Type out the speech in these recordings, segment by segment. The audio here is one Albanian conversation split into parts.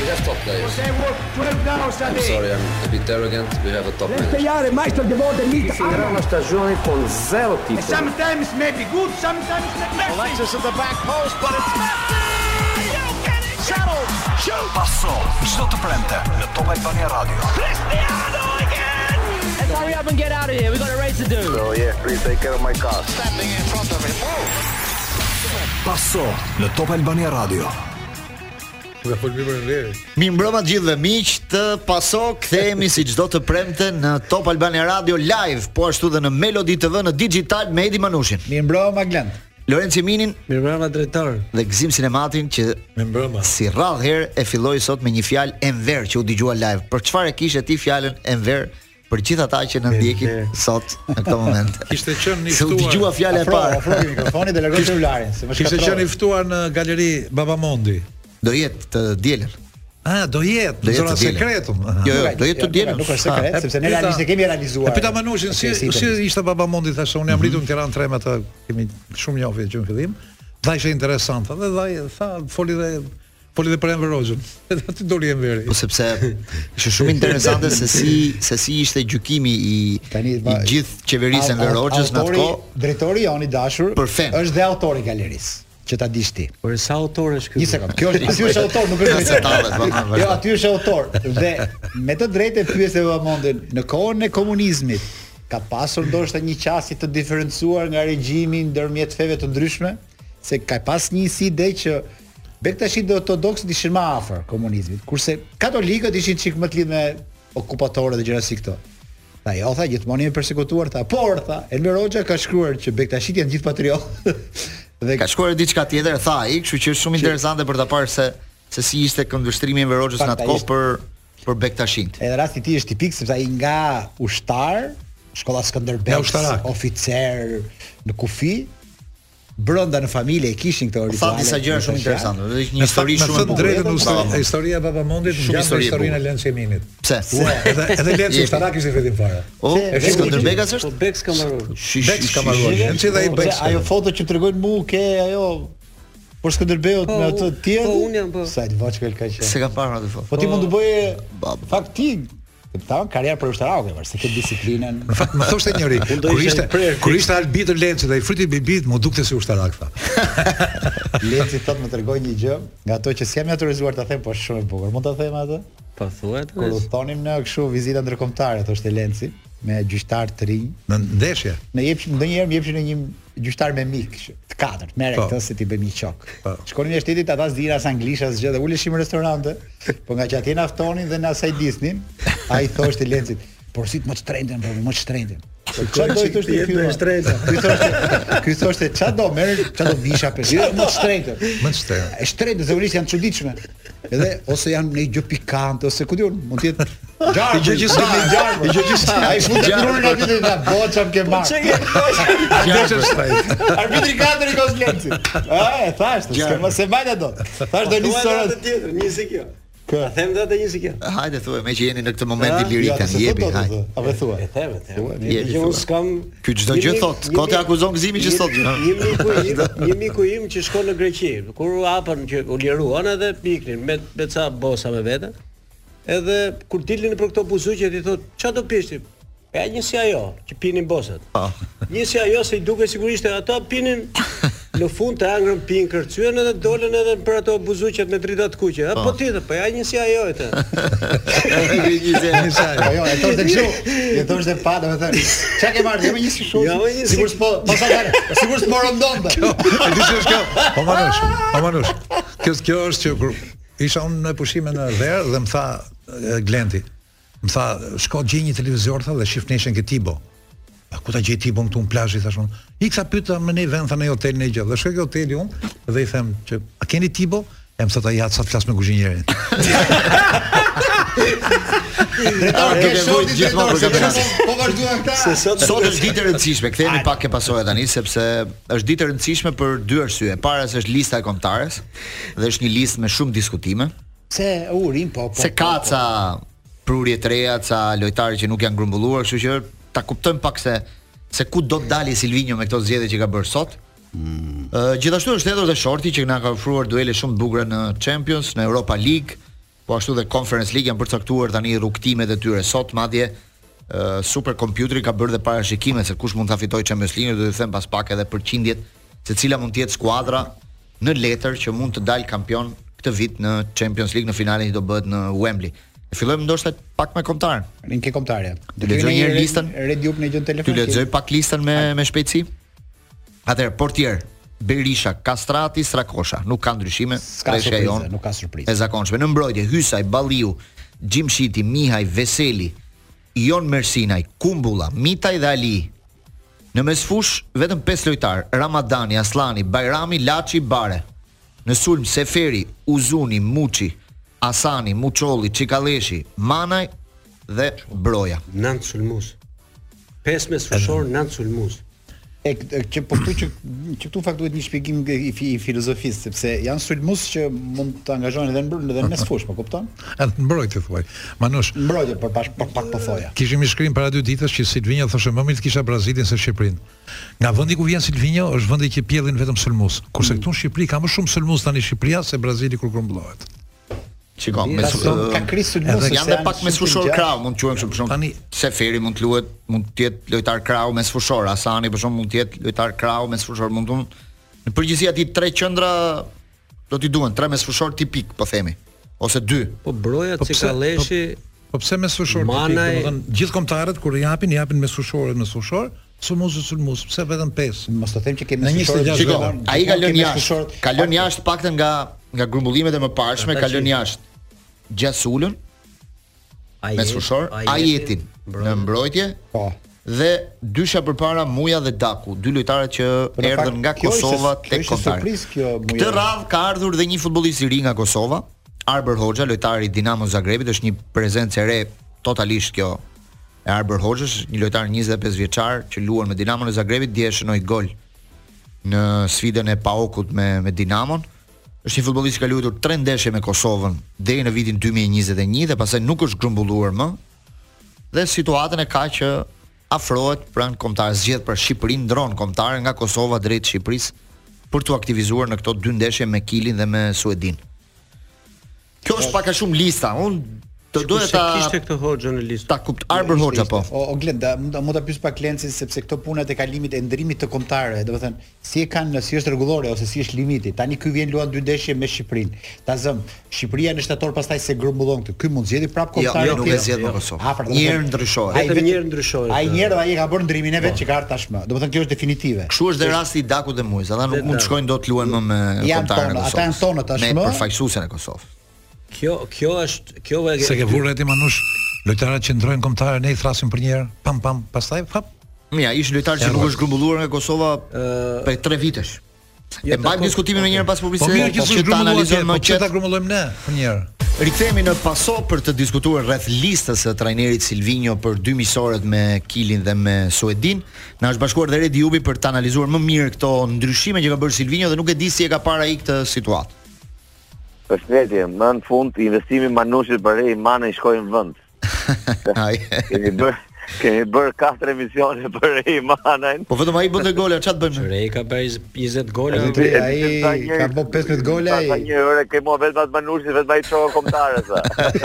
We have top players. They work 12 hours a I'm day. sorry, I'm a bit arrogant. We have a top manager. Spiegare Maestro Devoto e Mita. Finirà una stagione con 0 titoli. Sometimes maybe good, sometimes maybe Alexis at the back post, but it's Messi! You get it! Settled! Shoot! Passo, çdo të premte në Top Albania Radio. Cristiano again! Let's hurry up and get out of here. We got a race to do. So yeah, please take care of my car. Standing in front of him. Passo në Top Albania Radio. Mirëmbrëma të gjithëve miq të Paso, kthehemi si çdo të premte në Top Albania Radio live, po ashtu dhe në Melody TV në digital me Edi Manushin. Mirëmbrëma Glend. Lorenzo Minin, mirëmbrëma drejtor. Dhe Gzim Sinematin që mirëmbrëma. Si rradh herë e filloi sot me një fjalë Enver që u dëgjua live. Për çfarë e kishe ti fjalën Enver? Për gjithë ata që na ndjekin sot në këtë moment. Kishte qenë i ftuar. Se u dëgjua fjala e parë. Afro mikrofonit dhe largoj celularin, se më shkatërroi. Kishte qenë i ftuar në galeri Babamondi. Do jetë të dielën. Do jetë në zona sekretum. Jo, do jetë të dielën. Nuk është sekret, sepse ne realisht e kemi realizuar. E pyeta Manushin si ishte Babamondi, thashë unë jam rritur në Tiranë 3 me të, kemi shumë njohje që në fillim. Dha ishte interesante dhe tha foli dhe për Enver Hoxhën. Edhe aty doli Enveri. Po sepse ishte shumë interesante se si ishte gjykimi i gjithë qeverisë Enver Hoxhës në atë kohë. Drejtori Joni Dashur është dhe autori i galerisë. Që ta dish ti. Por sa autor është ky? Një sekond. Kjo është aty është autor, nuk është. Jo, aty është autor. Dhe me të drejtë pyesë Babamondin, në kohën e komunizmit ka pasur ndoshta një qasje të diferencuar nga regjimi ndërmjet feve të ndryshme, se ka pas një si ide që Bektashit dhe ortodoksët ishin më afër komunizmit, kurse katolikët ishin çik më të lidhur me okupatorët dhe gjëra si këto. Tha, jo, tha, gjithmonë jemi përsekutuar, tha, por tha, Enver Hoxha ka shkruar që Bektashit janë gjithë patriotë. Dhe ka shkruar diçka tjetër, tha ai, kështu që është shumë interesante për ta parë se si ishte këndvështrimi i Enver Hoxhës në atë kohë për Bektashin. Edhe rasti i tij është tipik sepse ai nga ushtar, shkolla Skënderbeu, oficer në kufi, brenda në familje e kishin këtë rituale. Sa disa gjëra shumë interesante. Është një histori shumë e bukur. Historia e Babamondit nga historinë e Lenci Eminit. Pse? Edhe Lenci ushtarak ishte fillim fare. Skënderbegas është? Bek Skamaruar. Lenci dhe ai Bek. Ajo foto që tregojnë mua ke ajo por Skënderbeut me atë tjetër. Po unë jam po. Sa të voçkel ka qenë. Se ka parë atë foto. Po ti mund të bëje faktik ta karrierë për ushtaraku, se këtë disiplinën. Në fakt më thoshte njëri, kur ishte arbitër Lenci dhe i fryti bibit, mu dukte si ushtarak tha. Lenci thotë më tregoi një gjë, nga ato që s'jam i autorizuar ta them, po është shumë e bukur. Mund ta them atë? Po thuaj. Kur u thonim në kështu vizita ndërkombëtare, thoshte Lenci, me gjyqtar të rinj. Në ndeshje. Ndonjëherë më jepshin një gjyqtar me mik, të katërt, merre këtë se ti bëjmë një çok. Shkonin në shtetit ata s'dinin as anglisht as gjë dhe uleshim në restorante, po nga që atje na ftonin dhe na asaj disnin, ai thoshte Lencit, por si të më shtrenjtën, po më shtrenjtën. Çfarë do të thoshte ky? Ky thoshte çado merr, çado visha pesë, më shtrenjtën. Më shtrenjtën. E shtrenjtë zakonisht janë çuditshme. Edhe ose janë në gjë pikante ose ku diun, mund të jetë gjarë. Gjë gjithë. Ai fut drurin aty dhe na boçam ke marr. Arbitri katër i Kozlenci. Thashtë, s'ke se mbajta dot. Thash do nisë tjetër, nisi kjo. A them datë një sikë. Hajde thuaj, me që jeni në këtë moment i lirik tani jepi, hajde. A ve thuaj. E them. Unë s'kam. Ky çdo gjë thot, kote akuzon Gëzimi që sot. Një miku im që shkon në Greqi, kur u hapën që u liruan edhe piknin me ca bosa me vete. Edhe kur dilnin për këto buzuqe i thot, "Çfarë do pish ti?" Ja një si ajo, që pinin bosat. Një si ajo se i duke sigurisht ata pinin në fund të angrën pinë kërcyen edhe dolën edhe për ato buzuqet me drita të kuqe. Po ti, po ja një si ajo këtë. Jo, e thoshte kështu. E thoshte pa, domethënë. Çka ke marrë? Jam një si shumë. Jo, një sigurisht po sigurisht po rondonte. A di se është kjo? Po Manush. Kjo është që kur isha unë në pushime në Verë dhe më tha Glenti. Më tha, shko gjej një televizor tha dhe shif neshën ke Tibo. A ku ta gjej Tibo këtu në plazh i thash unë. Iksa pyeta më në vend tha në hotel në gjë. Dhe shkoj ke hoteli unë dhe i them që a keni Tibo? Em thot ai sa të flas me kuzhinierin. Po vazhduan këta. Sot është ditë e rëndësishme. Kthehemi pak ke Pasoja tani sepse është ditë e rëndësishme për dy arsye. Para se është lista e kombëtares dhe është një listë me shumë diskutime. Se urin po. Se ka ca prurje të reja, ca lojtarë që nuk janë grumbulluar, kështu që ta kuptojmë pak se ku do të dalë Silvinho me këto zgjedhje që ka bërë sot. Gjithashtu është hedhur dhe Shorti që na ka ofruar duele shumë të bukura në Champions, në Europa League. Po ashtu dhe Conference League janë përcaktuar tani rrugtimet e tyre. Sot madje superkompjuteri ka bërë dhe parashikime se kush mund ta fitojë Champions League, do të them pas pak edhe përqindjet se cila mund të jetë skuadra në letër që mund të dalë kampion këtë vit në Champions League në finalen që do bëhet në Wembley. E fillojmë ndoshta pak me kombëtarën. Rinke kombëtarja. Do të lexoj një listën. Rediup në gjën telefon. Ty lexoj pak listën me shpejtësi. Atëherë portier Berisha, Kastrati, Strakosha, nuk ka ndryshime, treshja jon, nuk ka surprizë. E zakonshme në mbrojtje Hysaj, Balliu, Gjimshiti, Mihaj, Veseli, Ion Mersinaj, Kumbulla, Mitaj dhe Ali. Në mesfush vetëm 5 lojtar: Ramadani, Aslani, Bajrami, Laçi, Bare. Në sulm Seferi, Uzuni, Muçi, Asani, Muçolli, Çikalleshi, Manaj dhe Broja. 9 sulmues. 5 mesfushor, 9 sulmues. Që po këtu që këtu fakt duhet një shpjegim i filozofisë, sepse janë sulmues që mund të angazhohen edhe në mesfush, po kupton? Në mbrojtje thuaj. Manush. Mbrojtje për pak po thoja. Kishim shkrim para 2 ditësh që Silvinho thoshte më mirë të kisha Brazilin se Shqipërinë. Nga vendi ku vjen Silvinho është vendi që pjellin vetëm sulmues. Kurse këtu në Shqipëri ka më shumë sulmues tani Shqipëria se Brazili kur grumbullohet. Shikoj, ka krisur mos janë edhe pak mesfushor krau, mund të quajmë kështu për shkak. Tani Seferi mund të luhet, mund të jetë lojtar krau mesfushor, Asani për shkak mund të jetë lojtar krau mesfushor, mund të në përgjithësi aty 3 qendra do t'i duhen 3 mesfushor tipik, po themi, ose 2. Po Broja, Çikalleshi, po pse mesfushor tipik? Domethënë gjithë kombëtarët kur japin mesfushor, sulmues, pse vetëm 5? Mos të them që kemi mesfushor. Ai ka lënë jashtë paktën nga grumbullimet e mëparshme, ka lënë jashtë Gjasulën, mesfushor, Ajetin në mbrojtje, po. Dhe dysha përpara Muja dhe Daku, 2 lojtarët që erdhën nga Kosova tek kombëtari. Këtë radhë ka ardhur dhe një futbollist i ri nga Kosova, Arber Hoxha, lojtari i Dinamo Zagrebit, është një prezencë e re totalisht kjo e Arber Hoxhës, një lojtar 25 vjeçar që luan me Dinamo në Zagrebit, dje shënoi gol në sfidën e PAOK-ut me Dinamon. Është një futbollist që ka luajtur 3 ndeshje me Kosovën deri në vitin 2021 dhe pastaj nuk është grumbulluar më. Dhe situatën e ka që afrohet pranë kombëtar, zgjedh për Shqipërinë, ndron kombëtar nga Kosova drejt Shqipërisë për tu aktivizuar në këto 2 ndeshje me Kilin dhe me Suedin. Kjo është pak a shumë lista. Unë do doja ta kishte këtë Hoxha në listë. Ta kupt Arber Hoxha po. O Glenda, mund ta pyes pak Lencin sepse këto punat e kalimit e ndrimit të kombëtarëve, domethënë si e kanë, si është rregullore ose si është limiti. Tani ky vjen luan 2 ndeshje me Shqipërinë. Ta zëm, Shqipëria në shtator pastaj se grumbullon këtë. Ky mund zgjidhë prap kombëtarë. Jo, nuk e zgjedh me Kosovë. Një herë ndryshohet. Vetëm një herë ndryshohet. Ai një herë ai ka bërë ndrimin e vet që ka ardhur tashmë. Domethënë kjo është definitive. Kështu është dhe rasti i Dakut dhe Mujës, ata nuk mund të shkojnë dot të luajnë më me kombëtarën e Kosovës. Ata janë tonë tashmë. Me përfaqësuesen e Kosovës. Kjo është se ke vurë ti Manush, lojtarët që ndrojnë kombëtarë ne i thrasin për një herë, pam, pastaj hap. Mira, ish lojtar që nuk është grumbulluar nga Kosova për 3 vitesh. E mbajmë diskutimin më një herë pas publikimit. Po mirë që ta analizojmë më çeta grumbulojmë ne për një herë. Rikthehemi në paso për të diskutuar rreth listës së trajnerit Silvinho për 2 miqësorët me Kilin dhe me Suedin. Na është bashkuar dhe Redi Jubi për të analizuar më mirë këto ndryshime që ka bërë Silvinho dhe nuk e di si e ka parë ai këtë situatë. Përshëndetje, më në fund investimi Manushit për Rei Mana i shkojnë vend. Kemi bërë 4 emisione për Rei Manajn. Po vetëm ai bën gola, çfarë bëjmë? Rei ka bërë 20 gola. Ai ka bërë 15 gola. Sa një orë kemo vetëm atë Manushit, vetëm ai çova kombëtare sa.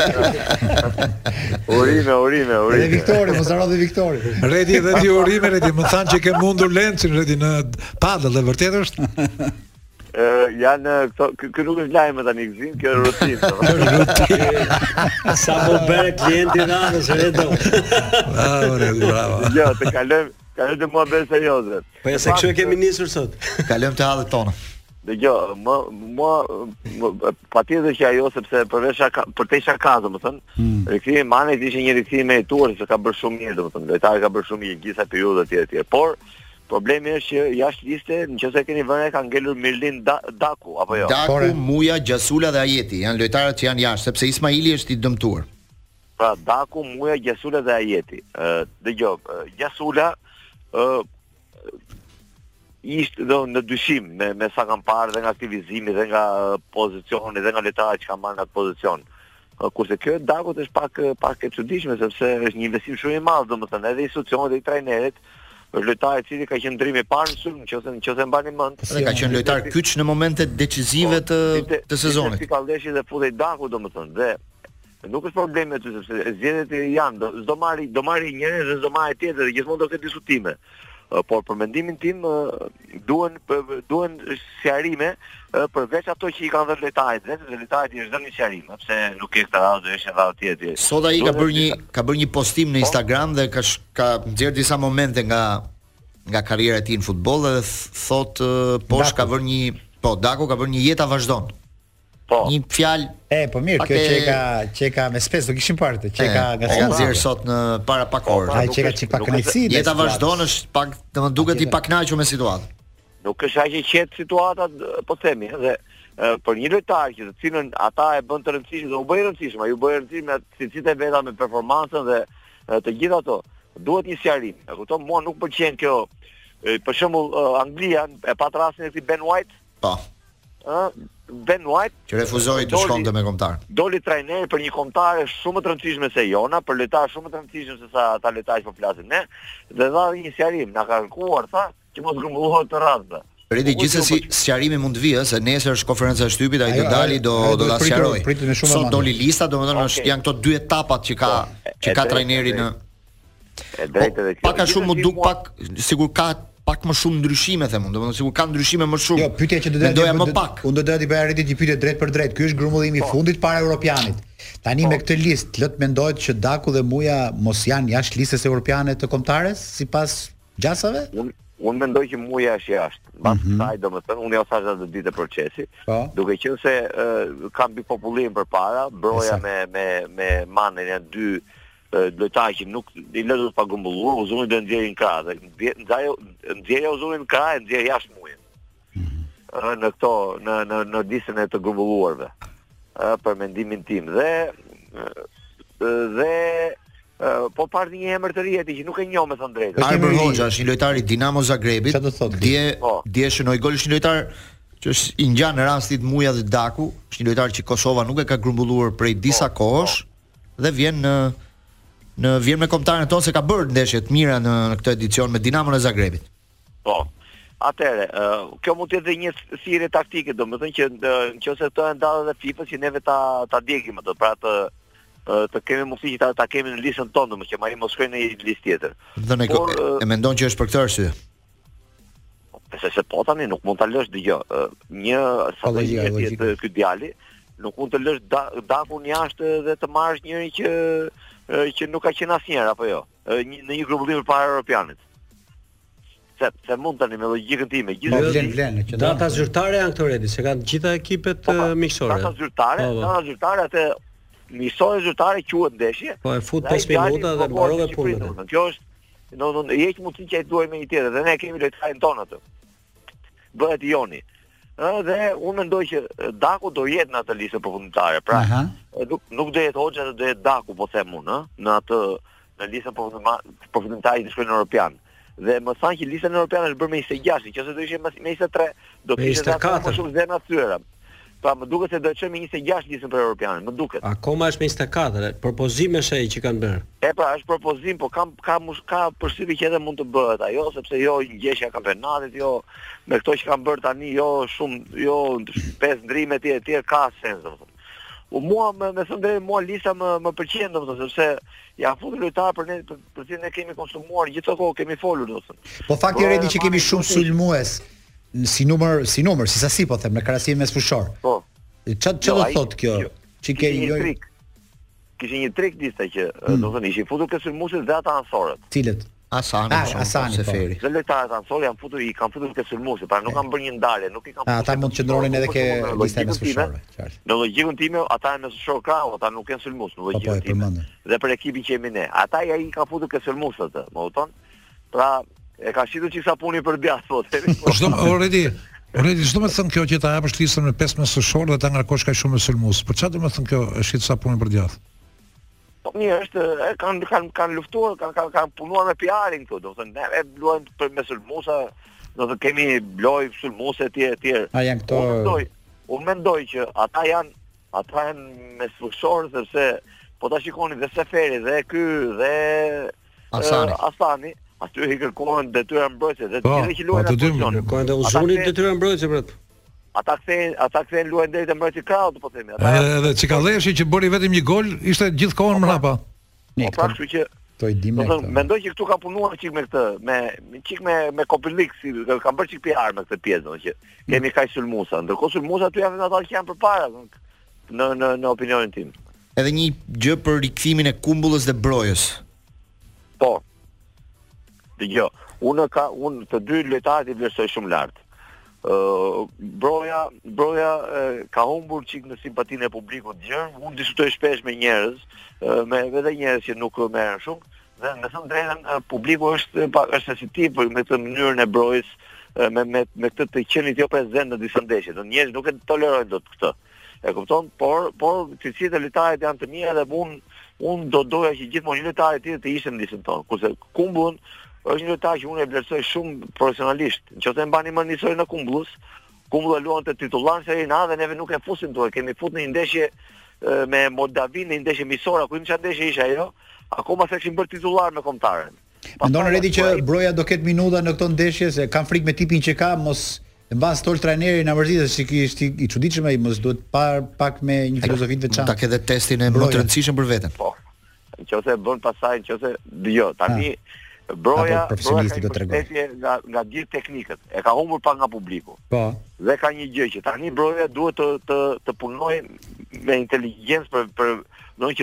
Urime. Edhe Viktori, mos harro dhe Viktori. Redi dhe ti urime, Redi, më thanë që ke mundur Lencin Redi në padëll, e vërtet është? Janë këtu nuk është lajm tani gzim, kjo është rutinë. Sa po bëre klienti radhës Redo. Bravo. Jo, të kalojmë të mua bërë serioze. Po se kështu e kemi nisur sot. Kalojmë te hallet tona. Dgjoj, më patjetër që ajo sepse për te shaka, domethënë, rikthimi i Manit ishte një rikthim merituar se ka bërë shumë mirë, domethënë, lojtari ka bërë shumë mirë gjithsa periudhat etj. Por problemi është që jashtë liste, nëse keni vënë ka ngelur Mirlin Daku apo jo? Daku, Muja, Gjasula dhe Ajeti janë lojtarët që janë jashtë, sepse Ismaili është i dëmtuar. Pra Daku, Muja, Gjasula dhe Ajeti. Dgjoj, Gjasula ishte në dyshim me sa kam parë dhe nga aktivizimi dhe nga pozicioni dhe nga lojtarët që kanë marrë në atë pozicion. Kurse kjo Dakut është pak e çuditshme sepse është një investim shumë i madh, domethënë edhe institucionet dhe i trajnerit. Është lojtar i cili ka qenë ndrimi i parë në sulm, nëse mbani mend. Dhe ka qenë lojtar kyç në momentet decisive të sezonit. Çikalleshi dhe futej Daku domethënë. Dhe Nuk është problemi aty sepse zgjedhjet janë, do marri njëri dhe do marri tjetër, dhe gjithmonë do ketë diskutime. Por për mendimin tim duhen sqarime përveç ato që i kanë dhënë lojtarit, dhe lojtarit i është dhënë sqarim, pse nuk e këtë radhë, është radhë tjetër. Sot ai ka bërë një postim në Instagram dhe ka nxjerr disa momente nga karriera e tij në futboll dhe thot poshtë ka bërë Daku ka bërë një jeta vazhdon. Po. Një fjalë. Po mirë, kjo që ka me spes do kishim parë, që ka nga nxjerr sot në para pak orë. Ai që ka çik pak kënaqësi. Jeta vazhdon është pak, domethënë duket i pakënaqur me situatën. Nuk është aq e qetë situata, po themi, dhe për një lojtar që të cilën ata e bën të rëndësishme, do u bëj rëndësishme, ju bëj rëndësishme cilësitë e veta me performancën dhe të gjitha ato. Duhet një sqarim. E kupton, mua nuk pëlqen kjo. Për shembull, Anglia e pat rastin e këtij Ben White. Po. Ben White që refuzoi të shkonte me kombëtar. Doli trajner për një kombëtar shumë të rëndësishme se Jona, për lojtar shumë të rëndësishëm se sa ata lojtarë po flasin ne, dhe dha një sqarim, na ka kërkuar tha që mos grumbullohet të radhë. Redi gjithsesi sqarimi mund të vijë se nesër është konferenca e shtypit, ai do dali do ta sqaroj. Sot doli lista, domethënë janë këto dy etapat që ka trajneri në pak a shumë më duk pak sigur ka pak më shumë ndryshime them unë, domethënë sikur ka ndryshime më shumë. Jo, pyetja që do të më pak. Unë do të bëj arritje një pyetje drejt për drejt. Ky është grumullimi i fundit para europianit. Tani me këtë listë, lët mendohet që Daku dhe Muja mos janë jashtë listës europiane të kombëtares sipas gjasave? Unë mendoj që Muja është jashtë. Mbas kësaj domethënë unë ja thash atë ditë procesi, duke qenë se kam mbi popullim përpara, Broja me Manin janë dy lojtarë që nuk i lë të pagumbulluar, Uzuni do nxjerrin krah dhe nxjerrja Uzunit krah e nxjerr jashtë Mujën. Në këto në listën e të grumbulluarve. Për mendimin tim dhe po parë një emër të ri aty që nuk e njoh me thënë drejtë. Arber Hoxha është një lojtar i Dinamo Zagrebit. Çfarë do thotë? Dje shënoi gol, është një lojtar që është i ngjan në rastit Muja dhe Daku, është një lojtar që Kosova nuk e ka grumbulluar prej disa kohësh dhe vjen me kombëtarën tonë se ka bërë ndeshje të mira në këtë edicion me Dinamon e Zagrebit. Po. Atëre, kjo mund të jetë një thirrje taktike, domethënë që nëse të ndallet e FIFA që neve ta djegim ato, pra të kemi mundësi që ta kemi në listën tonë, domethënë që marrim mos shkojnë në një listë tjetër. Dhe e mendon që është për këtë arsye? Se po tani nuk mund ta lësh dëgjoj. Një strategji ky djali, nuk mund të lësh Dakun jashtë dhe të marrësh njëri që nuk ka qenë asnjëherë apo jo, në një grumbullim përpara europianit. Se mund tani me logjikën time, gjithë data zyrtare janë këto Redi, se kanë gjitha ekipet miqësore. Data zyrtare atë miqësore zyrtare quhet ndeshje. Po e fut 5 minuta dhe mbarove punën. Kjo është, domethënë jeq mundsi që ai duaj me një tjetër, dhe ne kemi lojtarin ton atë. Bëhet Joni. Dhe unë mendoj që Daku do jetë në atë listë përfundimtare. Pra, nuk do jetë Hoxha, do jetë Daku, po them unë, në listën përfundimtare të shkojnë europian. Dhe më thanë që lista europiane është bërë me 26, nëse do ishte me 23, do të ishte më shumë zemra thyera. Pra më duket se do të çojmë 26 listën për europianin, më duket. Akoma është me 24, propozim është ai që kanë bërë. Pra, është propozim, po ka përshtypje që edhe mund të bëhet ajo, sepse jo ngjeshja e kampionatit, jo me këto që kanë bërë tani, jo 5 ndrime etj, ka sens domethënë. Mua me thënë drejt, mua lista më pëlqen domethënë, sepse ja futur lojtar për cilën ne kemi konsumuar gjithë kohë, kemi folur domethënë. Po fakti Redi që kemi shumë sulmues si numër, si sasi po them, në krahasim mes fushor. Po. Çfarë do thotë kjo? Kishte një trik lista që domethënë ishin futur kësaj sulmuesit dhe ata ansorët. Cilët? Asani Seferi. Dhe lojtarët ansorë janë futur, i kanë futur kësaj sulmuesi, pra nuk kanë bërë një ndarje, nuk i kanë futur. Ata mund të qëndronin edhe ke lista mes fushorëve, qartë. Në logjikën time, ata janë mes fushor krau, ata nuk janë sulmues në logjikën time. Dhe për ekipin që jemi ne, ata i kanë futur kësaj sulmuesi atë, më kupton? Pra e ka shitur çisa puni për djathtë, po themi. Already çdo më thon kjo që ta japësh listën me 5 mesfushor dhe ta ngarkosh kaq shumë me sulmues. Për çfarë do të thon kjo është çisa puni për djathtë? Po mirë, është kanë luftuar, kanë punuar me PR-in këtu, do të thënë ne luajmë për me sulmuesa, do të kemi lojë sulmuese etj. A janë këto? Unë mendoj që ata janë mesfushor, sepse po ta shikoni dhe Seferi dhe ky dhe Asani. Aty i kërkohen detyra mbrojtëse dhe të gjithë që luajnë atë pozicion. Kërkohen dhe Uzunit detyra mbrojtëse për atë. ata kthejnë luajnë deri te mbrojtësi krahut, po themi. Edhe Çikalleshi që bëri vetëm një gol, ishte gjithkohon mbrapa. Pra, kështu që to i dimë. Mendoj që këtu ka punuar çik me këtë, me Kopilik, si kanë bërë çik PR me këtë pjesë, që kemi kaq sulmuesa. Ndërkohë sulmuesa aty janë ata që janë përpara në opinionin tim. Edhe një gjë për rikthimin e Kumbullës dhe Brojës. Po. Dgjoj, unë të dy lojtarët i vlerësoj shumë lart. Broja ka humbur çik në simpatinë e publikut gjerë. Unë diskutoj shpesh me njerëz, me edhe njerëz që nuk merren shumë, dhe me thënë drejtën publiku është sensitiv me këtë mënyrën e Brojës, me këtë të qenit jo prezent në disa ndeshje. Njerëzit nuk e tolerojnë dot këtë. E kupton? Por cilësitë e lojtarit janë të mira dhe unë do doja që gjithmonë një lojtar i tillë të ishte në listën tonë. Kurse Kumbullën është një lojtar që unë e vlerësoj shumë profesionalisht. Nëse mbani mend historinë e Kumbullës, Kumbulla luante titullar në Serie A dhe neve nuk e fusim dorë. Kemi futur në një ndeshje me Moldavinë, në një ndeshje miqësore, ku çfarë ndeshje ishte ajo? Akoma s'kishim bërë titullar me kombëtaren. Mendon Redi që Broja do ketë minuta në këto ndeshje, se kanë frikë me tipin që ka, mos e mban stol trajneri në vërtetë se ishte i çuditshëm ai, mos duhet pak me një filozofi të veçantë. Ta ketë testin e më të rëndësishëm për veten. Po. Nëse bën pasaj, tani Broja ka nga gjithë teknikët, e ka humbur pak nga publiku. Po. Dhe ka një gjë që tani Broja duhet të punojë me inteligjencë për që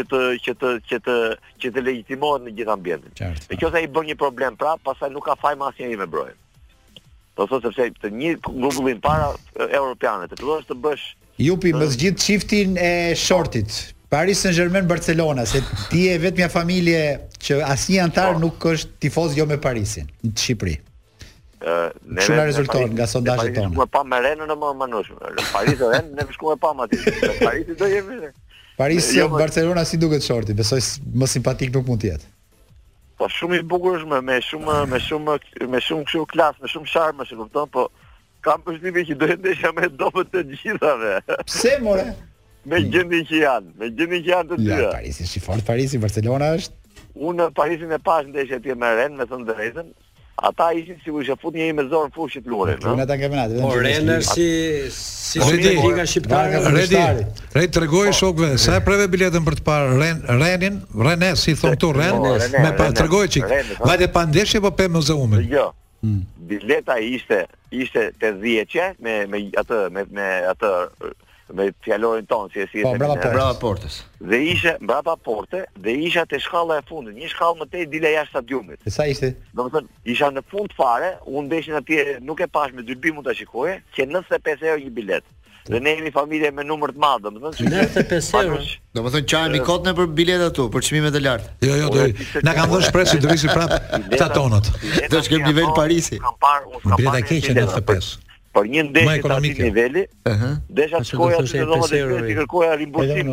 të legjitimohet në gjithë ambientin. Nëse ai bën një problem prap, pastaj nuk ka fajm asnjëri me Brojën. Do thotë sepse të një grumbullim para europiane, të fillosh të bësh Jupi më zgjidh çiftin e shortit. Paris Saint-Germain Barcelona, se ti je vetmja familje që asnjë antar nuk është tifoz jo me Parisin në Shqipëri. Shumë rezulton nga sondazhet tona. Ne pa me Renën më manush. Paris Ren ne shkuam pa aty. Parisi do jemi. Paris Barcelona si duket shorti, besoj më simpatik nuk mund të jetë. Po shumë i bukur është me shumë kështu klasë, me shumë sharm, e kupton, po kam përshtypjen që do të ndeshja me dobët të gjithave. Pse more? Me gjendjen që janë të dyja. Parisi është i fortë, Parisi, Barcelona është. Unë Parisin e pash ndeshje atje me Ren, me thënë drejtën. Ata ishin sigurisht e fut një me zorë në fushit lurin, no? Ata kampionat. Po Ren si liga shqiptare. Redi tregoi shokëve, sa e preve biletën për të parë Rennes, si thon këtu Ren, me pa tregoi çik. Vajte pa ndeshje po pe muzeumin. Jo. Bileta ishte te 10 me atë me fjalorin ton si brava portës. Dhe ishte mbrapa porte dhe isha te shkalla e fundit, një shkallë më tej dile jashtë stadiumit. Sa ishte? Domethënë isha në fund fare, unë ndeshin atje nuk e pash me dyrbi mund ta shikoje, që 95 euro një bilet. Dhe ne jemi familje me numër të madh, domethënë 95 euro. Domethënë çajemi kot në për biletat tu, për çmimet e larta. Jo, na kanë dhënë shpresë të visi prap këta tonat. Do të shkojmë nivel Parisi. Kam parë, bileta keqe 95. Por një ndeshje të atij niveli, desha shkoja të domos të kërkoja rimbursim.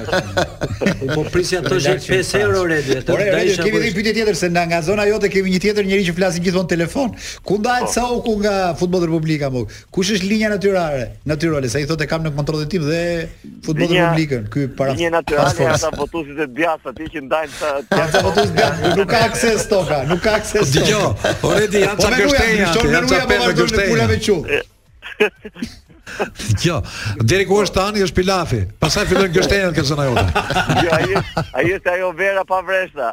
Po prisja të 5 euro Redi. Kemi një pyetje tjetër se nga zona jote kemi një tjetër njerëz që flasin gjithmonë telefon. Ku ndahet Sauku nga Futbolli Republika më? Kush është linja natyrale? Sa i thotë kam në kontrollin tim dhe Futbolli Republikën. Ky para. Linja natyrale ata votuesit e Bias aty që ndajnë ata votues Bias, nuk ka akses toka, nuk ka akses. Dgjoj, Redi janë ca gështenja. Jo, deri ku është tani është pilafi. Pastaj fillojnë gështenjat në zona jote. Jo, ai është ajo vera pa vreshta.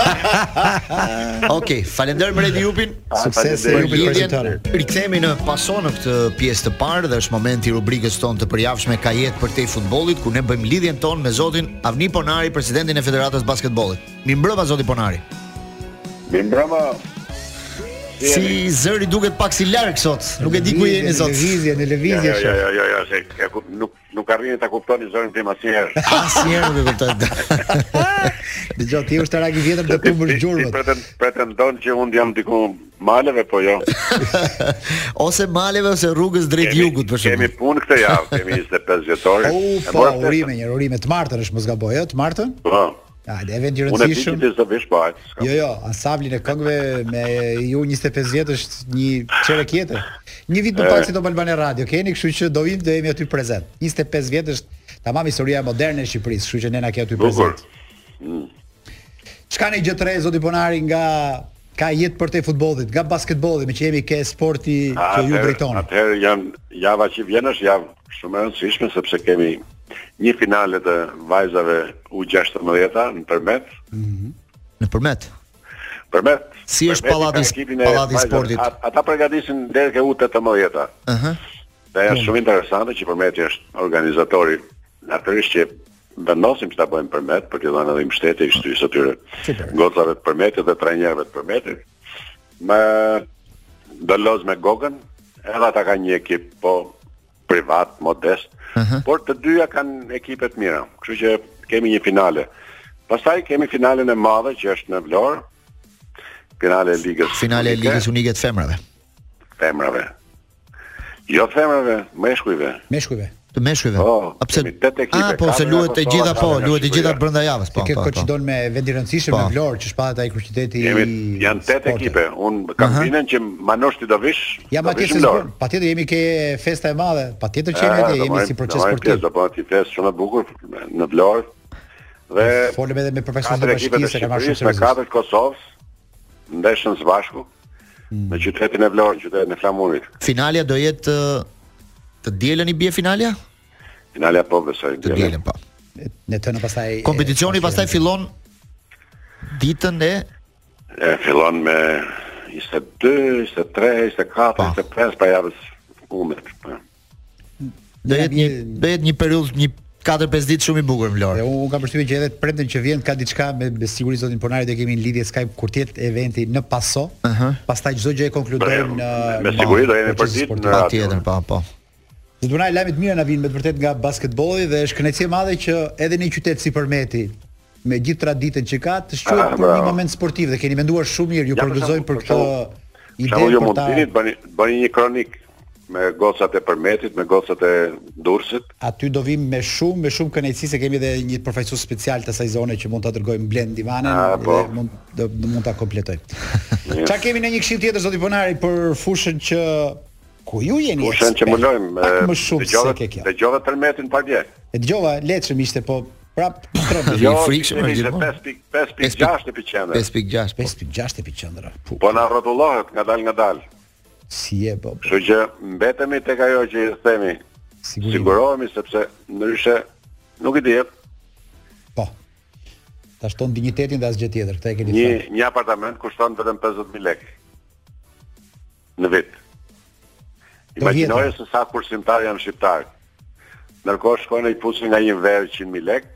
Okej, falenderoj Redi Jupin. Sukses Jupin prezantor. Rikthehemi në paso në këtë pjesë të parë dhe është momenti i rubrikës tonë të përjavshme Kajet për te futbollit, ku ne bëjmë lidhjen tonë me zotin Avni Ponari, presidentin e Federatës Basketbollit. Mirëmbrëma zoti Ponari. Mirëmbrëma. Si zëri duket pak si larg sot. Nuk e di ku jeni sot. Në lëvizje. Jo, se nuk arrini ta kuptoni zërin tim asnjëherë. Asnjëherë nuk e kuptoj. Dgjoj, ti është tarak i vjetër të tumbësh gjurmët. Pretendon që unë jam diku maleve, po jo. Ose maleve ose rrugës drejt jugut për shembull. Kemi punë këtë javë, kemi 25 vjetorë. Po, urime të martën është mos gaboj, jo, të martën? Po. Ja, dhe event i rëndësishëm. Jo, ansamblin e këngëve me ju 25 vjet është një çerek tjetër. Një vit më pak si Top Albania Radio keni, kështu që do vim të jemi aty prezant. 25 vjet është tamam historia moderne e Shqipërisë, kështu që ne na ke aty prezant. Çka ne gjë të re zoti Ponari nga ka jetë për te futbollit, nga basketbolli, me që jemi ke sporti që ju drejtoni. Atëherë janë java që vjen është javë shumë e rëndësishme sepse kemi një finale të vajzave U16 në Përmet. Në Përmet. Përmet. Si është pallati i sportit? Ata përgatisin deri ke U18. Dhe është shumë interesante që Përmeti është organizatori natyrisht që vendosim që ta bëjmë Përmet për të dhënë edhe mbështetje i shtrisë atyre gocave të Përmetit dhe trajnerëve të Përmetit. Me Daloz me Gogën, edhe ata kanë një ekip po privat, modest, por të dyja kanë ekipe të mira. Kështu që kemi një finale. Pastaj kemi finalen e madhe që është në Vlorë, finale e Ligës Unike të femrave. Femrave. Jo femrave, meshkujve. Të meshkujve. A pse 8 ekipe? Po se luhet të gjitha luhet të gjitha brenda javës, po. Ke koçidon me vend i rëndësishëm në Vlorë, që shpahet ai kryeqyteti i janë 8 ekipe. Unë kam vënë që Manosh ti do vish. Ja patjetër jemi ke festa e madhe, patjetër që jemi si proces sportiv. Do bëhet një festë shumë e bukur në Vlorë. Dhe folëm edhe me profesorët e bashkisë që kanë marrë shumë seriozisht. Me 4 Kosovës ndeshën së bashku në qytetin e Vlorë, qytetin e Flamurit. Finalja do jetë të dielën i bie finalja? Finalja po besoj të dielën po. Ne të në pastaj kompeticioni pastaj fillon ditën e fillon me 22, 23, 24, 25 pa javës umet. Do jetë një periudhë, një 4-5 ditë shumë i bukur në Vlorë. Unë kam përshtypjen që edhe të premten që vjen ka diçka me siguri zotin Ponari do kemi në lidhje Skype kur të jetë eventi në Paso. Pastaj çdo gjë e konkludojmë me siguri do jemi për ditë në patjetër, po. Zotë Ponari lajmet mira na vinë me të vërtet nga basketbolli dhe është kënaqësi e madhe që edhe në një qytet si Përmeti me gjithë traditën që ka të shquhet për një moment sportiv dhe keni menduar shumë mirë, ju përgëzojmë për këtë ide për ta bëni një kronik me gocat e Përmetit, me gocat e Durrësit. Aty do vim me shumë kënaqësi se kemi edhe një përfaqësues special të asaj zone që mund ta dërgojmë Blend Divanën dhe mund ta kompletojmë. Çfarë kemi në një këshill tjetër zoti Ponari për fushën që ku ju jeni? Fushën që mënojmë më shumë se ke kjo. Dëgjova Tërmetin padje. E dëgjova lehtëshëm ishte po prap Jo, frikshëm është gjithmonë. 5.6 epiqendër. 5.6 epiqendër. Po na rrotullohet ngadal. Si e po. Kështu që mbetemi tek ajo që i themi. Sigurohemi sepse ndryshe nuk i dihet. Po. Ta shton dinjitetin dhe asgjë tjetër, këtë e keni thënë. Një apartament kushton vetëm 50.000 lekë në vit. Imagjinoje se sa kursimtar janë shqiptarë. Ndërkohë shkojnë i pusin nga një verë 100.000 lekë.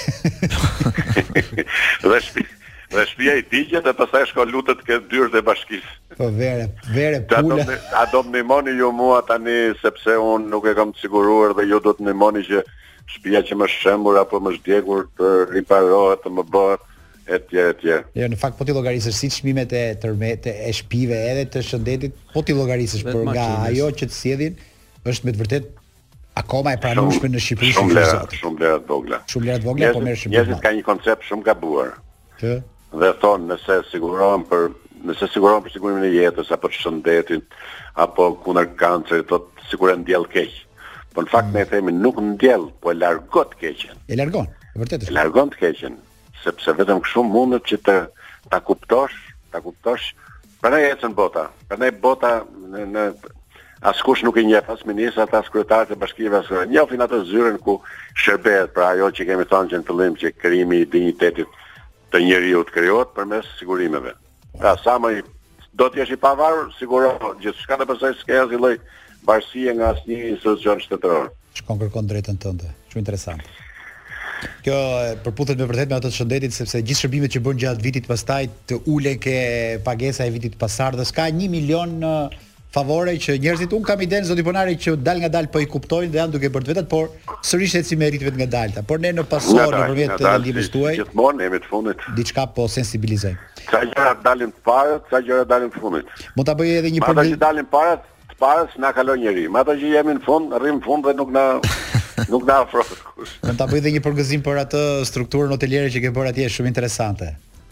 Dhe shtëpia i digjet e pastaj shkon lutet ke dyrët e bashkisë. Po vere pula. A do më ndihmoni ju mua tani sepse unë nuk e kam të siguruar dhe ju do të ndihmoni që shtëpia që më shembur apo më zgjegur të riparohet, të më bëhet etj. Jo, në fakt po ti llogarisësh si çmimet e tërmete e shtëpive edhe të shëndetit, po ti llogarisësh për nga ajo që të sjellin, është me të vërtet akoma e pranueshme në Shqipëri shumë lera të vogla. Shumë lera të vogla, po merr shumë. Njerëzit kanë një koncept shumë gabuar. Dhe thonë nëse sigurohen për sigurimin e jetës apo të shëndetit apo kundër kancerit, thotë siguren ndjell keq. Po në fakt ne themi nuk ndjell, po e largon të keqen. E largon, e vërtetë. E largon të keqen, sepse vetëm kështu mundet që ta kuptosh, prandaj ecën bota. Prandaj bota në askush nuk i njeh as ministrat, as kryetarët e bashkive, as njohin atë zyrën ku shërbehet për ajo që kemi thënë që në fillim që krijimi i dinjitetit të njeriut krijohet përmes sigurimeve. Pra sa më do të jesh i pavarur, sigurohu gjithçka të pasoj s'ke asnjë lloj barësie nga asnjë institucion shtetëror. Shkon kërkon drejtën tënde. Shumë interesant. Kjo përputhet me vërtet me ato të shëndetit sepse gjithë shërbimet që bën gjatë vitit pastaj të ulen ke pagesa e vitit pasardhës ka 1 milion favore që njerëzit kam idenë zoti Ponari që dal nga dal po i kuptojnë dhe janë duke bërë vetat, por sërish eci me ritmet nga dalta. Por ne në paso nëpërmjet ndallimit tuaj gjithmonë jemi të fundit. Diçka po sensibilizojmë. Sa gjëra dalin të parët, sa gjëra dalin të fundit. Mund ta bëj edhe një përgjigje. Ata që dalin të parës na kalon njëri. Ata që jemi në fund, rrim në fund dhe nuk na afrohet kush. Mund ta bëj edhe një përgëzim për atë strukturën hoteliere që ke bërë atje, shumë interesante.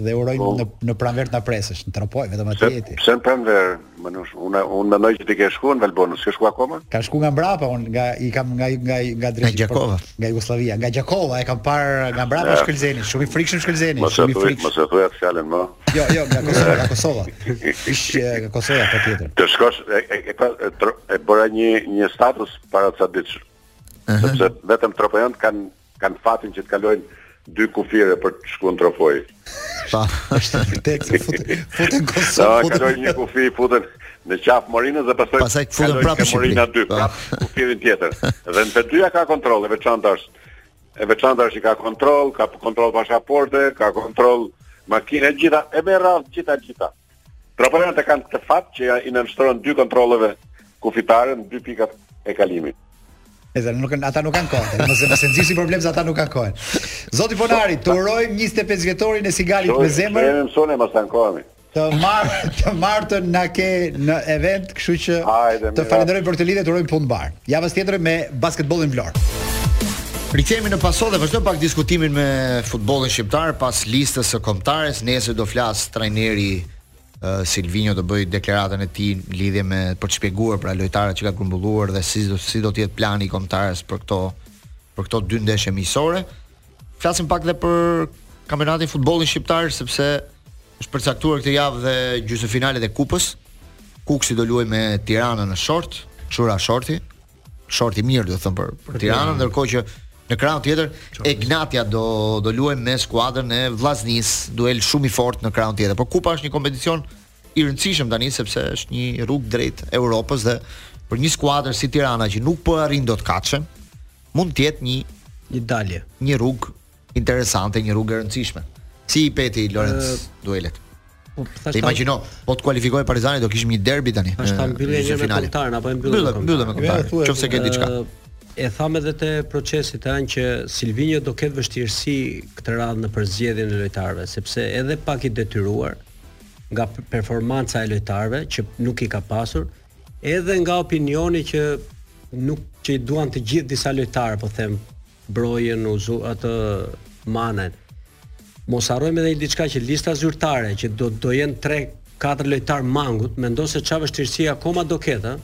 dhe urojmë në pranver të na presësh, në Tropoj, vetëm aty jeti. Pse në pranver, Manush, unë mendoj që ti ke shkuar në Valbonën, s'ke shkuar akoma? Ka shkuar nga mbrapa, unë i kam nga drejt Gjakova, nga Jugosllavia, nga Gjakova e kam parë nga mbrapa Shkëlzeni, shumë i frikshëm Shkëlzeni, shumë i frikshëm. Mos e thuaj atë fjalën më. Jo, nga Kosova. Ish nga Kosova patjetër. Të shkosh e bëra një status para ca ditësh. Sepse vetëm tropojanët kanë fatin që të kalojnë 2 kufire për të shkuar në Tropoj. Është vërtet se futen Kosovë. Kalojnë një kufi, futen në qafë Morinës dhe pastaj futen prapë në Morina 2, prapë kufirin tjetër. Dhe në të dyja ka kontroll, e veçanta është që ka kontroll pasaporte, ka kontroll makine, gjitha, e me radhë gjitha. Tropojanët e kanë këtë fat që i nënshtrohen 2 kontrolleve kufitare në 2 pikat e kalimit. Ata nuk kanë kohë. Mos e nxjerrsi problem se ata nuk kanë kohë. Zoti Ponari, të urojmë 25 vjetorin e Sigalit me zemër. Ne mësoni mos ankohemi. Të martën na ke në event, kështu që të falenderoj për këtë lidhje, të urojmë punë mbar. Javës tjetër me basketbollin Vlorë. Rikthehemi në paso dhe vazhdojmë pak diskutimin me futbollin shqiptar pas listës së kombëtares. Nesër do flas trajneri Silvinho do bëj deklaratën e tij në lidhje me për të shpjeguar për lojtarët që ka grumbulluar dhe si do të jetë plani i kombëtarës për këto 2 ndeshje miqësore. Flasim pak edhe për kampionatin futbollit shqiptar sepse është përcaktuar këtë javë dhe gjysmëfinalet e kupës. Kuksi do luajë me Tiranën në short, çura shorti mirë do të thënë për Tiranën, ndërkohë që në krahun tjetër Egnatia do luajë me skuadrën e Vllaznis, duel shumë i fortë në krahun tjetër. Por kupa është një kompeticion i rëndësishëm tani sepse është një rrugë drejt Europës dhe për një skuadër si Tirana që nuk po arrin dot kaçën, mund të jetë një dalje, një rrugë interesante, një rrugë e rëndësishme. Si i peti Lorenz duelet? Dhe imagjino, po të kualifikojë Partizani do kishim një derbi tani. Është mbyllje me kombëtar apo e mbyllë me kombëtar. Nëse ke diçka. E thamë edhe te procesi tanë që Silvinho do ketë vështirësi këtë radhë në përzgjedhjen e lojtarëve, sepse edhe pak i detyruar nga performanca e lojtarëve që nuk i ka pasur, edhe nga opinioni që i duan të gjithë disa lojtarë, po them Brojen, atë Manen. Mos harrojmë edhe diçka që lista zyrtare që do jenë 3-4 lojtarë mangut, mendo se çfarë vështirësi akoma do ketë,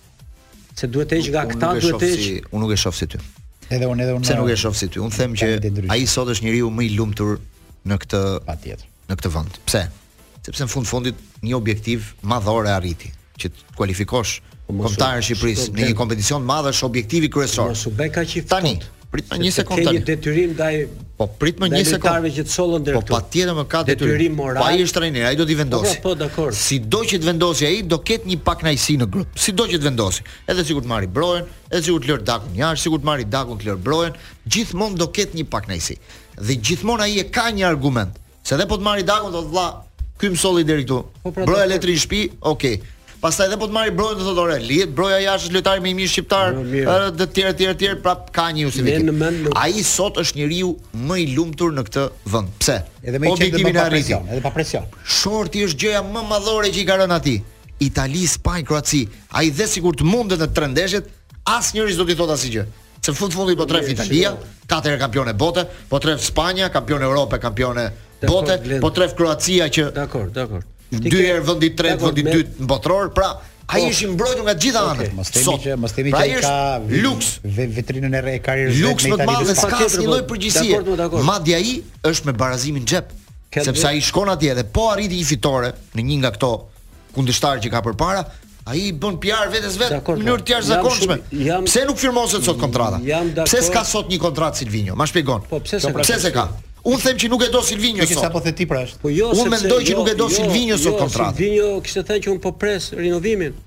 se duhet të heq nga këta, duhet të heq. Unë nuk e shoh si ty. Edhe unë. Pse nuk e shoh si ty? Unë them që ai sot është njeriu më i lumtur në këtë patjetër. Në këtë vend. Pse? Sepse në fundit një objektiv madhor e arriti, që të kualifikosh kombëtarën e Shqipërisë në një kompeticion të madh është objektivi kryesor. Mos u bë kaq i tani. Prit më një sekondë tani. Ke një detyrim ndaj prit më një sekondë. Që të sollën deri këtu. Po patjetër më ka detyrim moral. Ai është trajner, ai do t'i vendosi. Po, dakor. Sido që të vendosi ai, do ketë një pakënaqësi në grup. Sido që të vendosi. Edhe sikur të marri Brojen, edhe sikur të lër Dakun jashtë, sikur të marri Dakun të lër Brojen, gjithmonë do ketë një pakënaqësi. Dhe gjithmonë ai e ka një argument. Se edhe po të marri Dakun do të vlla, ky më solli deri këtu. Broja letri në shtëpi, okay. Pastaj edhe po të marri Brojen do thotë ore, lihet Broja jashtë është lojtari më i mirë shqiptar, të tjerë prap ka një justifikim. Ai sot është njeriu më i lumtur në këtë vend. Pse? Edhe me objektivin e arritur, edhe pa presion. Shorti është gjëja më madhore që i ka rënë atij. Itali, Spanjë, Kroaci. Ai dhe sikur të mundet në 3 ndeshjet, asnjëri s'do t'i thotë asgjë. Se fundi po tref Italia, 4 kampione bote, po tref Spanja, kampione Europe, kampione bote, po tref Kroacia që Dakor. 2 herë vendi 3, vendi 2 botror, pra ai është i mbrojtur nga të gjitha anët. Mos themi që ka luks, vitrinën e karrierës luks më të madh, s'ka asnjë lloj përgjegjësie. Madje ai është me barazimin në xhep, sepse ai shkon atje dhe po arriti një fitore në një nga këto kundërshtar që ka përpara, ai bën PR vetes vet në mënyrë të jashtëzakonshme. Pse nuk firmoset sot kontrata? Pse s'ka sot një kontratë Silvinho? Ma shpjegon. Pse se ka? Unë them që nuk e do Silvinho sot. Sa po the ti pra është. Po jo, unë mendoj që nuk e do Silvinho sot kontratë. Silvinho kishte thënë që unë po pres rinovimin.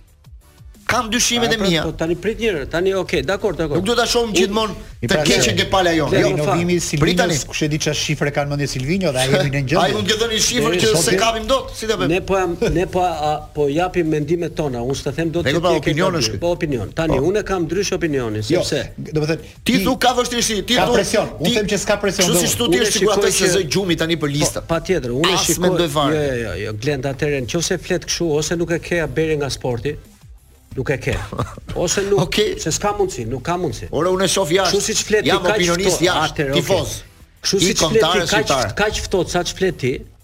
Kam dyshimet e mia. Po tani prit njëherë, tani okay, dakor. Nuk do ta shohim gjithmonë të keqen ke pala jon. Jo, rinovimi Silvinho, kush e di çfarë shifre kanë mendje Silvinho dhe ai jemi në gjendje. Ai mund të dhënë shifër që se kapim dot, si do bëjmë. Ne po japim mendimet tona, unë s'ta them dot që ke opinion është. Po opinion. Tani unë kam ndrysh opinionin, sepse do të thënë ti thu ka vështirësi, ti thu ka presion. Unë them që s'ka presion. Kështu si studiesh sikur atë që zë gjumi tani për listë. Patjetër, unë shikoj. Jo, Glend atëherë nëse flet kështu ose nuk e ke aberje nga sporti, nuk e ke. Ose nuk, se s'ka mundsi, nuk ka mundsi. Ora unë e shoh jashtë. Kështu siç flet ti, jam opinionist jashtë, tifoz. Kështu siç flet ti, kaq ftohtë sa ç'flet ti.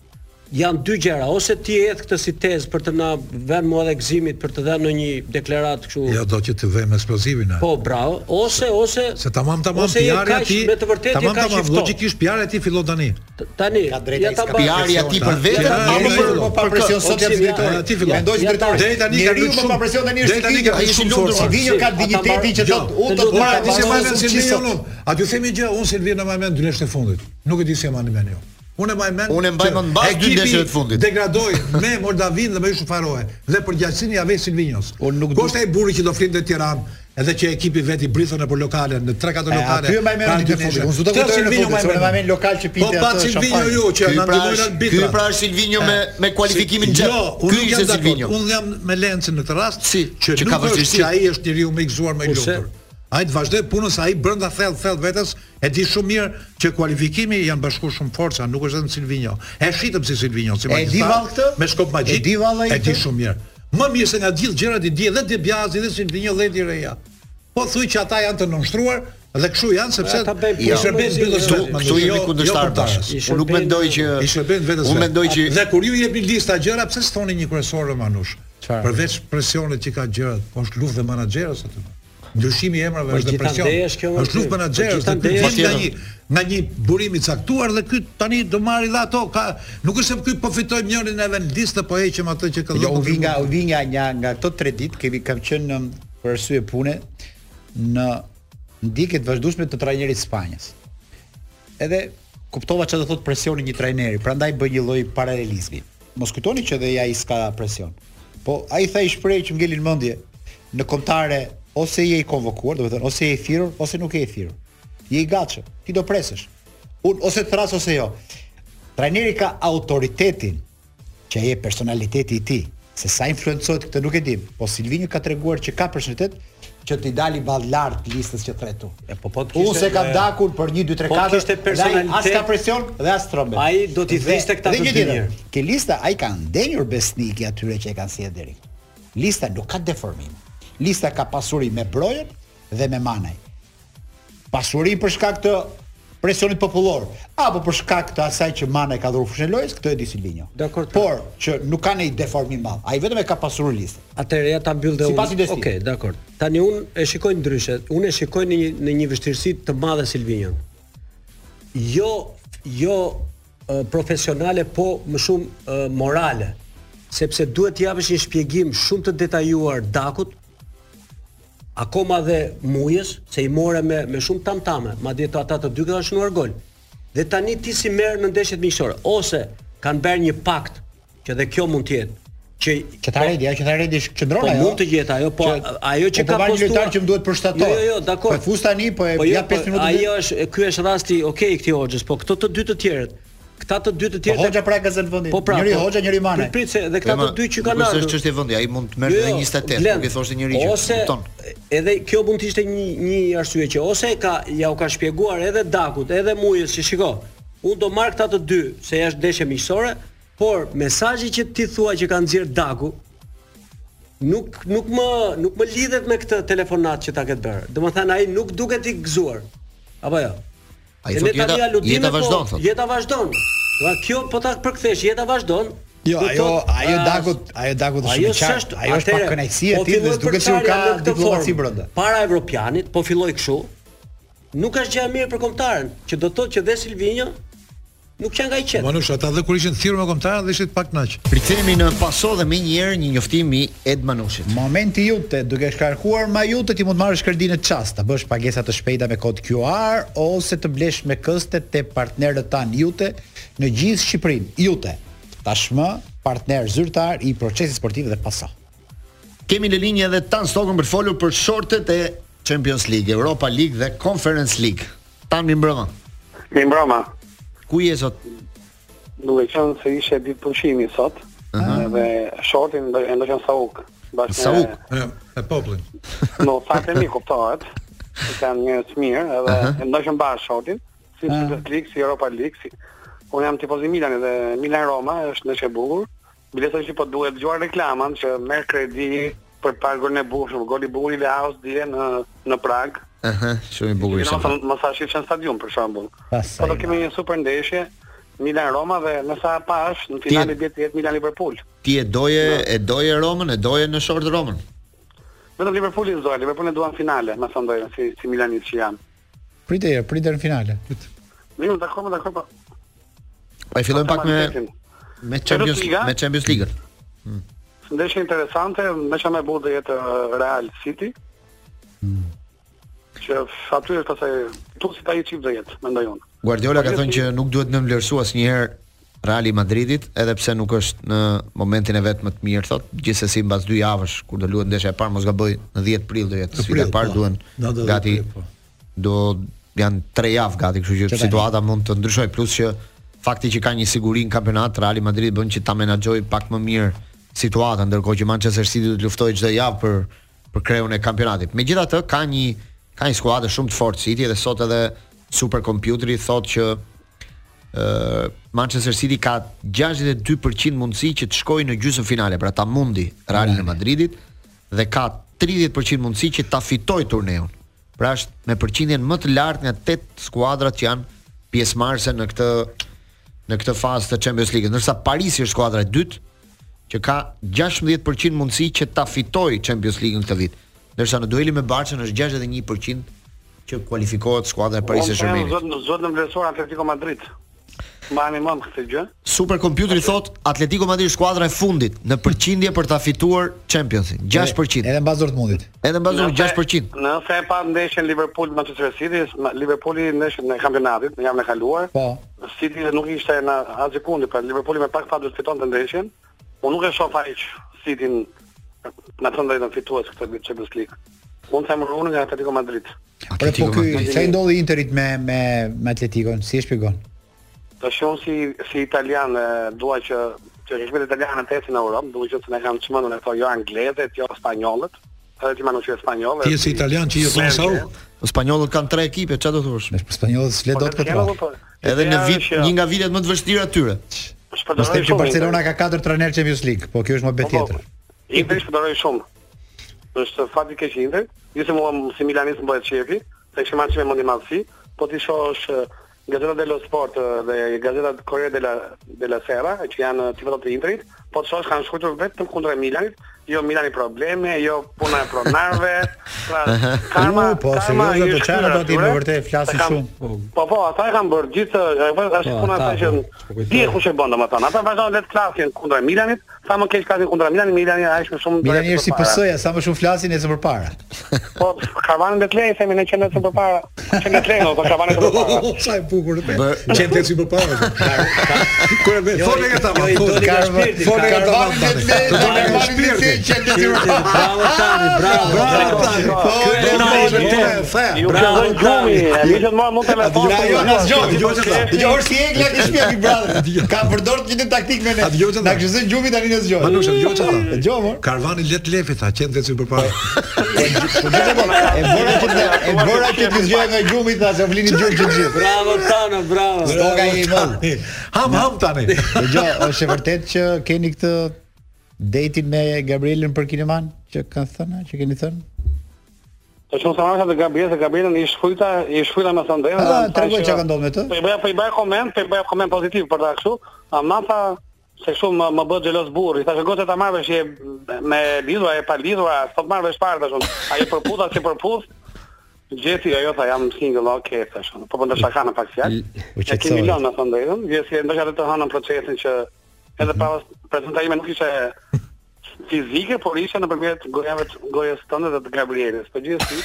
janë dy gjëra, ose ti hedh këtë si tezë për të na vënë mua dhe gëzimit për të dhënë në një deklaratë kështu. Jo, do që të vëmë eksplozivin. Po, bravo. Ose se tamam PR-ja ti. Me të vërtetë ka qifto. Logjikisht PR-ja ti fillon tani. Tani, ja ta bëj PR-ja ti për veten apo për presion social drejtori. Ti fillon. Mendoj se drejtori. Deri tani ka shumë pa presion tani është Silvinjo. Ai shumë lumtur. Silvinjo ka dignitetin që thotë, unë do të marr disi Silvinjo. A ju themi gjë, unë Silvinjo më mend 2 leshtë e fundit. Nuk e di se mani mend jo. Unë mbaj mend mbas 2 ndeshjeve të fundit. Degradoi me Moldavin dhe me Shufaroe dhe për gjatësinë ja vej Silvinjos. Koshta i burri që do flinte në Tiranë, edhe që ekipi vet i brithon nëpër lokale, në 3-4 lokale. Aty mbaj mend në fundit. Unë s'do të kujtoj në fundit, mbaj mend lokal që pinte atë. Po Silvinjo ju që na ndihmoi në arbitra. Ky pra është Silvinjo me kualifikimin gjë. Ky është Silvinjo. Unë jam me Lencin në këtë rast, që ka vështirësi. Ai është njeriu më i gëzuar më i lumtur. Ai të vazhdoi punën se ai brenda thellë vetes e di shumë mirë që kualifikimi janë bashkuar shumë forca, nuk është vetëm Silvinjo. E shitëm si Silvinjo, si magjistar. Me skop magjik. E di shumë mirë. Më mirë se nga gjithë gjërat i di edhe Debiazi dhe Silvinjo dhe Direja. Po thuj që ata janë të nënshstruar dhe kështu janë sepse i shërben vetes. Këtu jemi kundërshtar tash. Unë nuk mendoj që i shërben vetes. Unë mendoj që dhe kur ju jepni lista gjëra, pse s'thoni një kryesor Manush? Përveç presionit që ka gjërat, po është luftë dhe menaxherës aty. Ndryshimi i emrave është depresion. Është luftë menaxherës, nga një burim i caktuar dhe ky tani do marrë dhe ato nuk është se ky po fitojmë njërin edhe në listë po heqim atë që ka dhënë. Jo, u vi nga këto 3 ditë kam qenë për arsye pune në ndikje të vazhdueshme të trajnerit të Spanjës. Edhe kuptova çfarë do thotë presioni një trajneri, prandaj bëj një lloj paralelizmi. Mos kujtoni që dhe ai s'ka presion. Po ai tha i shpreh që ngelin mendje në kombëtare ose je i konvokuar, do të thënë ose je i thirrur ose nuk je i thirrur. Je i gatshëm, ti do presësh. Ose thras ose jo. Trajneri ka autoritetin që ai personaliteti i tij, se sa influencohet këtë nuk e dim. Po Silvinjo ka treguar që ka personalitet që t'i dali ball lart listës që tretu. Unë se ka dakur për 1 2 3 4. As ka presion dhe as trombe. Ai do t'i viste këta të mirë. Ke lista ai ka ndenjur besniki atyre që e kanë sjellë deri. Lista nuk ka deformim. Lista ka pasuri me Brojën dhe me Manaj. Pasuri për shkak të presionit popullor, apo për shkak të asaj që Manaj ka dhëruar fushën e lojës, këtë e di Silvinjo. Por që nuk ka ndonjë deformim madh. Ai vetëm e ka pasuri listën. Atëherë ja ta mbyll dhe unë. Okej, dakor. Tani unë e shikoj ndryshe. Unë e shikoj në një vështirësi të madhe Silvinjon. Jo profesionale, po më shumë morale, sepse duhet të japësh një shpjegim shumë të detajuar Dakut. Akoma dhe Mujës, se i more me shumë tamtame, madje ata të dy kanë shënuar gol. Dhe tani ti si merr në ndeshjet miqësore, ose kanë bërë një pakt, që dhe kjo mund të jetë, që ta redi qendron ajo. Po mund të jetë ajo, po ajo që ka postuar lojtar që më duhet përshtator. Jo, dakor. Po fus tani, po ja 5 minuta. Ajo është, ky është rasti, okay, këtij Hoxhës, po këto të dy të tjerët. Këta të dy të tjerë. Hoxha pra ka zënë vendin. Njëri Hoxha, njëri Mane. Prit se dhe këta të dy që kanë ardhur. Është çështje vendi, ai mund të merrte 28, nuk i thoshte njëri që kupton. Edhe kjo mund të ishte një arsye që ose ja u ka shpjeguar edhe Dakut, edhe Mujës që shiko. Unë do marr këta të dy se është ndeshje miqësore, por mesazhi që ti thua që ka nxjerr Daku nuk më lidhet me këtë telefonat që ta ketë bërë. Domethënë ai nuk duket i gëzuar. Apo jo? Ai thotë jeta vazhdon thotë. Jeta vazhdon. Do kjo po ta përkthesh, jeta vazhdon. Jo, ajo Dakut është shumë qartë. Ajo është pa kënaqësi e tij dhe duket se ka diplomaci brenda. Para evropianit po filloi kështu. Nuk është gjë e mirë për kombëtaren, që do të thotë që dhe Silvinjo nuk janë nga i qetë. Manush, ata dhe kur ishin thirrur me kombëtarën dhe ishit pak kënaq. Rikthehemi në paso dhe më njëherë një njoftim i Ed Manushit. Momenti jute, duke shkarkuar Majute ti mund marrësh kredinë çast, ta bësh pagesa të shpejta me kod QR ose të blesh me këste te partnerët tan Jute në gjithë Shqipërinë. Jute, tashmë partner zyrtar i procesit sportiv dhe paso. Kemi në linjë edhe Tan Stokun për folur për shortet e Champions League, Europa League dhe Conference League. Tan mirëmbrëma. Mirëmbrëma. Ku je sot? Duke qenë se ishe ditë pushimi sot, dhe shortin ndoqën Sauk. Sauk, e popullin. No, faktë mi kuptohet, që kanë njerëz të mirë, edhe ndoqën bashkë shortin, si Champions League, si Europa League, unë jam tifoz i Milanit dhe Milan Roma është ndeshje e bukur. Biletoj që po duhet dëgjuar reklaman që merr kredi për pagur në bukur, goli bukur i Leaos dje në Prag. Shumë i bukur ishte. Mos sa shifën stadium për shembull. Po do kemi një super ndeshje Milan Roma dhe në sa pash në finale bie të jetë Milan Liverpool. Ti e doje Romën, e doje në short Romën. Vetëm Liverpooli zoja, Liverpoolin duan finale, më thon doja si Milanit që janë. Pritej në finale. Mirë, dakor. Po e fillojmë pak me Champions League. Ndeshje interesante, ndeshja më e bukur do jetë Real City. Që aty është pastaj si ta i çip do jetë, mendoj unë. Guardiola ka thënë që nuk duhet nënvlerësuar asnjëherë Reali Madridit, edhe pse nuk është në momentin e vet më të mirë, thotë, gjithsesi mbas 2 javësh kur do luhet ndeshja e parë, mos gaboj, në 10 prill do jetë sfida e parë, duhen gati do janë 3 javë gati, kështu që situata mund të ndryshojë, plus që fakti që ka një siguri në kampionat, Reali Madrid bën që ta menaxhojë pak më mirë situatën, ndërkohë që Manchester City do të luftojë çdo javë për kreun e kampionatit. Megjithatë ka një skuadër shumë të fortë City dhe sot edhe superkompjuteri thotë që Manchester City ka 62% mundësi që të shkojë në gjysmëfinale, pra ta mundi Realin e Madridit dhe ka 30% mundësi që ta fitojë turneun. Pra është me përqindjen më të lartë nga 8 skuadrat që janë pjesëmarrëse në këtë fazë të Champions League, ndërsa Parisi është skuadra e dytë që ka 16% mundësi që ta fitojë Champions League-ën këtë vit. Ndërsa në duelin me Barçën është 61% që kualifikohet skuadra e Paris Saint-Germainit. Zot në vlerësuar Atletico Madrid. Mbani mend këtë gjë. Superkompjuteri thot Atletico Madrid skuadra e fundit në përqindje për ta fituar Champions-in, 6%. Edhe mbas Dortmundit. Edhe mbas 6%. Nëse e pa ndeshjen Liverpool Manchester City, Liverpooli ndeshjen e kampionatit në javën e kaluar. Po. City nuk ishte në asnjë sekundi, pra Liverpooli me pak fat do të fitonte ndeshjen. Unë nuk e shoh faq City-n në të drejtën fitues këtë Champions League. Unë them unë nga Atletico Madrid. Po ky sa i ndodhi Interit me Atleticon, si e shpjegon? Të shoh si italian dua që ekipet italiane të ecin në Europë, duhet që të ne kanë çmendur ato jo anglezët, jo spanjollët. Edhe ti më nuk je spanjoll. Ti je si italian që jeton sa u? Spanjollët kanë 3 ekipe, çfarë do thosh? Me spanjollët s'le dot këtë. Edhe në një nga vitet më të vështira atyre. Mos them që Barcelona ka 4 trajnerë Champions League, po kjo është më bet tjetër. Inter shpëtoroi shumë. Është fati keq i Inter. Ju si milanist më bëhet çefi, se kishte marrë me mundi madhsi, po ti shohësh Gazzetta dello Sport dhe Gazzetta Corriere della Sera, që janë tifotë të Interit, po të shohësh kanë shkruar vetëm kundër Milanit, jo Milani probleme, jo puna e pronarëve, pra karma, serioze, po çfarë do të më vërtet flasin shumë. Po, ata e kanë bërë gjithë, është puna e që di kush e bën domethënë. Ata vazhdojnë let klasin kundër Milanit, sa më keq klasin kundër Milanit, Milani është më shumë. Milani është si PS-ja, sa më shumë flasin e së përpara. Po, Karvanin det lej themi në qendrën e përpara. Qendrën e lejnë, po Karvanin e përpara. Sa e bukur të bëj. Qendrën e përpara. Kur e vë, thonë këta më. Thonë këta më. Bravo Tani, bravo. Ky është Ju kanë gjumi, miqët më mund telefon. Jo, na zgjoj. Dëgjoj si egla që shpjegoj brother. Ka përdorur një taktik me ne. Na kështu gjumi tani në zgjoj. Manush, dëgjoj çfarë. Dëgjoj më. Karvani let lefi tha, qendrën e përpara. E bëra që të zgjoj nga gjumi tha, se vlini gjum të gjithë. Bravo Tano, bravo. Stoka i mall. Ham tani. Dëgjoj, është e vërtet që keni këtë datin me Gabrielën për Kineman që kanë thënë, që keni thënë? Po shumë sa marrë të Gabrielën i shfryta me thënë drejtën. Tregoj çka ka ndodhur me të. Po i bëj koment pozitiv për ta kështu. Ama tha se shumë më bë xhelos burri. Thashë goca ta marrësh me lidhura e pa lidhura, sot marrësh parë tash. Ai përputa si përput. Gjeti ajo tha jam single, okay tash. Po ndoshta shaka në pak fjalë. Ne kemi lënë me thënë drejtën. Vjen ndoshta të hënën procesin që edhe pas prezantimi nuk ishte fizike, por ishte nëpërmjet gojës tonë dhe të Gabrielës. Po gjithsesi,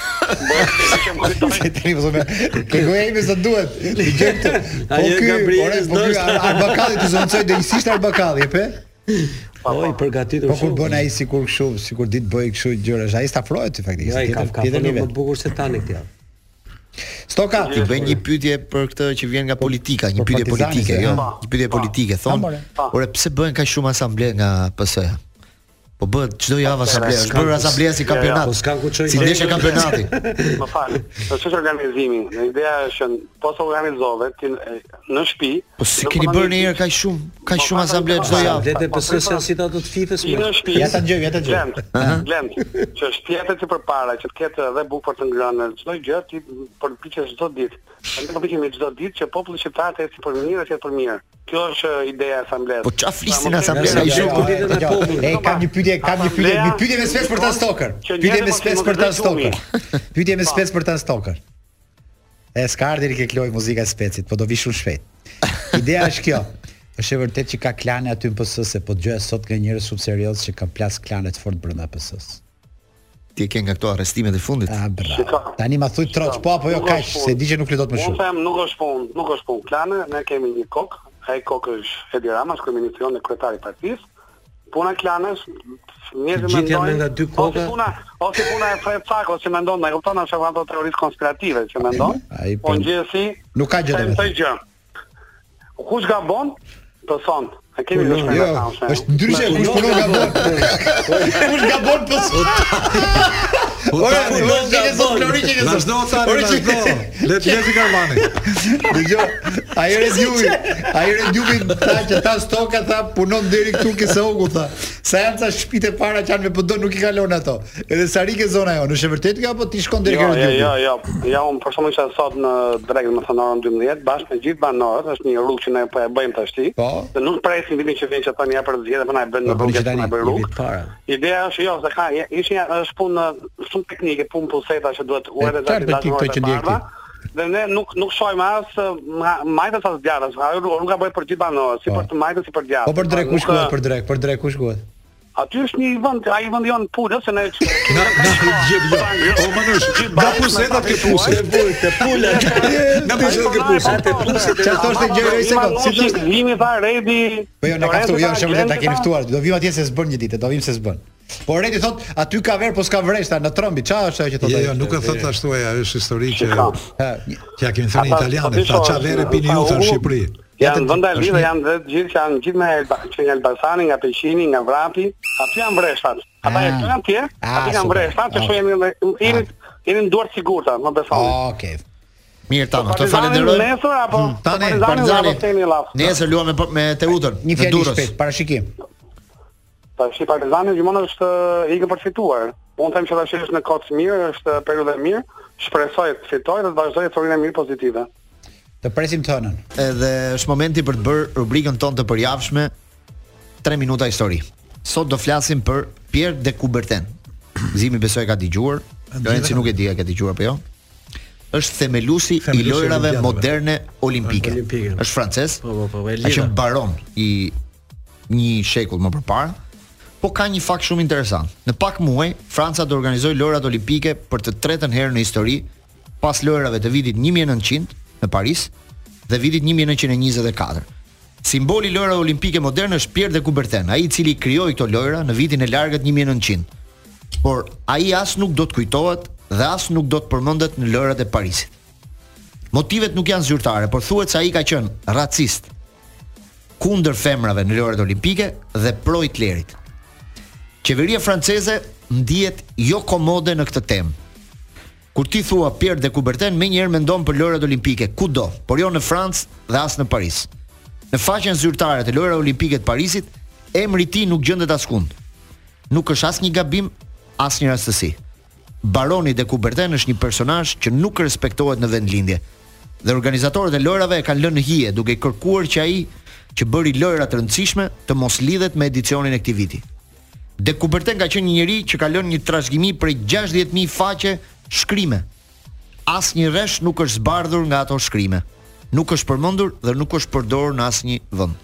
ke gojë sa duhet. Dëgjoj këtë. Po ky Arbakalli të zoncoj dhe insisht Arbakalli, e pe? Po i përgatitur shumë. Po kur bën ai sikur kështu, sikur ditë bëj kështu gjëra, ai stafrohet faktikisht. Tjetër nivel më bukur se tani këtë. Stoka, ti bën një pyetje për këtë që vjen nga politika, një pyetje politike, jo? Një pyetje politike, thon. Ore, pse bëhen kaq shumë asamble nga PS-ja? Po bëhet çdo javë asamble, është bërë asamblea si kampionat. Si ndeshje kampionati. Më fal. Është organizimi. Ideja është po të organizove ti në shtëpi. Po si keni bërë një herë kaq shumë asamble çdo javë. Asamblet e PS-s janë si ato të FIFA-s. Në shtëpi. Ja ta gjej. Glend. Që shtëpia ti përpara që të ketë edhe bukë për të ngrënë çdo gjë ti përpiqesh çdo ditë. Ne përpiqemi çdo ditë që populli shqiptar të jetë për mirë, të jetë për mirë. Kjo është ideja e asamblesë. Po çfarë flisin asamblea? Kam një pyetje me spec për ta stoker. Pyetje me spec për ta stoker. E s'ka ardhur ke kloj muzika e specit, po do vi shumë shpejt. Ideja është kjo. Është e vërtetë që ka klane aty në PS, se po dëgjoj sot nga njerëz shumë serioz që kanë plas klane të fortë brenda PS-s. Ti ke nga këto arrestimet e fundit. Tani ma thuj troç po apo jo kaq, se di që nuk fletot më shumë. Unë them nuk është punë klane, ne kemi një kokë, ai kokë është Edi Rama, është kryeministri dhe kryetari i partisë. Puna e klanës, njerëzit mendojnë nga dy koka. Ose puna e Frecak, ose mendon, më kupton, është ato terroristë konspirative që mendon. Po ngjesi nuk ka gjë të vetë. Kush gabon? Po son. A kemi lëshme nga ta. Është ndryshe kush punon gabon. Kush gabon po son. Ora, vazhdo tani. Le të leti Karmani. Dgjoj, ai Rediuvi tha që ta stoka tha punon deri këtu ke Sogu tha. Seanca shtëpitë e para që në PD nuk i kalon ato. Edhe sa rike zona jon, është e vërtetë kjo apo ti shkon deri ke Rediuvi? Jo, unë personalisht sot në drejt më thënë orën 12 bashkë me gjithë banorët, është një rrugë që ne po e bëjmë tash ti. Dhe nuk presim vitin që vjen që tani ja për zgjedhje, po na e bën në rrugë që na bëj rrugë. Ideja është jo, se ka ishin është punë shumë teknike, punë puseta që duhet u edhe dhe ne nuk shohim as majtas as djathtas. Ajo nuk ka bëj për gjithë banorët, si për të majtas si për djathtas. Po për drejt kush shkohet? Aty është një vend, ai vendi jon pulës se ne O manush, da pusetat ke pusë. Te pula. Na puset ke pusë. Te puset. Çfarë thoshte gjëra i sekond? Si thoshte vimi pa Redi. Po jo, ne ka këtu, jo, shumë ta keni ftuar. Do vim atje se s'bën një ditë, do vim se s'bën. Po Redi thot, aty ka ver, po s'ka vreshta në trombi. Çfarë është ajo që thotë? Jo, nuk e thot ashtu ai, është histori që ja kemi thënë italianë, tha ça vere pini ju në Shqipëri. Janë vende lidhë, janë gjithë me që nga Elbasani, nga Peshini, nga Vrapi, aty janë vreshtat. Ata janë atje, aty janë vreshtat, që shohin jeni në duart sigurta, më besoni. Okej. Mirë tani, të falenderoj. Nesër apo tani Partizani. Nesër luam me Teutën. Një fjalë shpejt, parashikim. Tash Partizani gjithmonë është ikë për fituar. Unë them që tash është në kohë mirë, është periudhë e mirë, shpresoj të fitojë dhe të vazhdojë historinë e mirë pozitive. Të presim tonën. Edhe është momenti për të bërë rubrikën tonë të përjavshme 3 minuta histori. Sot do flasim për Pierre de Coubertin. Zimi besoj ka dëgjuar, Lorenci nuk e di a ka dëgjuar apo jo. Është themelusi i lojrave moderne olimpike. Është francez. Është baron i një shekull më përpara. Po ka një fakt shumë interesant. Në pak muaj Franca do organizojë lojrat olimpike për të tretën herë në histori, pas lojrave të vitit 1900 në Paris dhe vitit 1924. Simboli i lojrave olimpike moderne është Pierre de Coubertin, ai i cili krijoi këto lojra në vitin e largët 1900. Por ai as nuk do të kujtohet dhe as nuk do të përmendet në lojrat e Parisit. Motivet nuk janë zyrtare, por thuhet se ai ka qenë racist kundër femrave në lojrat olimpike dhe pro Hitlerit. Qeveria franceze ndihet jo komode në këtë temë. Kur ti thua Pierre de Coubertin, menjëherë mendon për lojrat olimpike kudo, por jo në Francë dhe as në Paris. Në faqen zyrtare të lojrave olimpike të Parisit, emri i tij nuk gjendet askund. Nuk është as një gabim, as një rastësi. Baroni de Coubertin është një personazh që nuk respektohet në vendlindje. Dhe organizatorët e lojrave e kanë lënë në hije duke kërkuar që ai që bëri lojra të rëndësishme të mos lidhet me edicionin e këtij viti. De Coubertin ka qenë një njerëz që ka lënë një trashëgimi prej 60.000 faqe shkrime. Asnjë rresh nuk është zbardhur nga ato shkrime. Nuk është përmendur dhe nuk është përdorur në asnjë vend.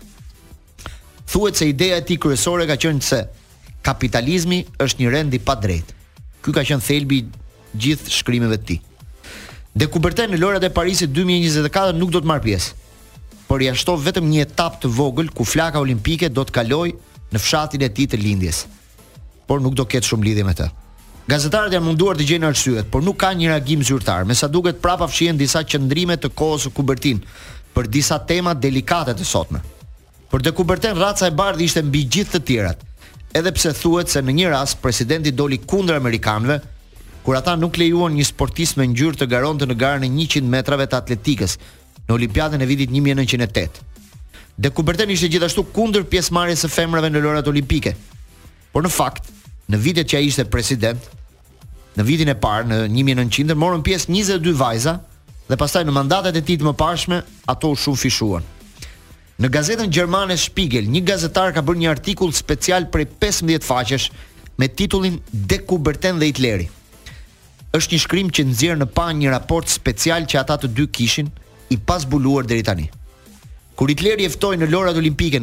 Thuhet se ideja e tij kryesore ka qenë se kapitalizmi është një rend i padrejtë. Ky ka qenë thelbi i gjithë shkrimeve të tij. De Coubertin në lojrat e Parisit 2024 nuk do të marr pjesë, por ia shtoi vetëm një etapë të vogël ku flaka olimpike do të kalojë në fshatin e tij të lindjes. Por nuk do ketë shumë lidhje me të. Gazetarët janë munduar të gjejnë arsyet, por nuk ka një reagim zyrtar. Me sa duket prapa fshihen disa qëndrime të kohës së Coubertin për disa tema delikate të sotme. Për De Coubertin raca e bardhë ishte mbi gjithë të tjerat. edhe pse thuhet se në një rast presidenti doli kundër amerikanëve kur ata nuk lejuan një sportist me ngjyrë të garonte në garën e 100 metrave të atletikës në Olimpiadën e vitit 1908. De Coubertin ishte gjithashtu kundër pjesëmarrjes së femrave në lojrat olimpike. Por në fakt, në vitet që ai ishte president, në vitin e parë në 1900 morën pjesë 22 vajza dhe pastaj në mandatet e tij të mëparshme ato u shumë fishuan. Në gazetën gjermane Spiegel, një gazetar ka bërë një artikull special prej 15 faqesh me titullin De Coubertin dhe Hitleri. Është një shkrim që nxjerr në pa një raport special që ata të dy kishin i pasbuluar deri tani. Kur Hitleri e ftoi në lojrat olimpike në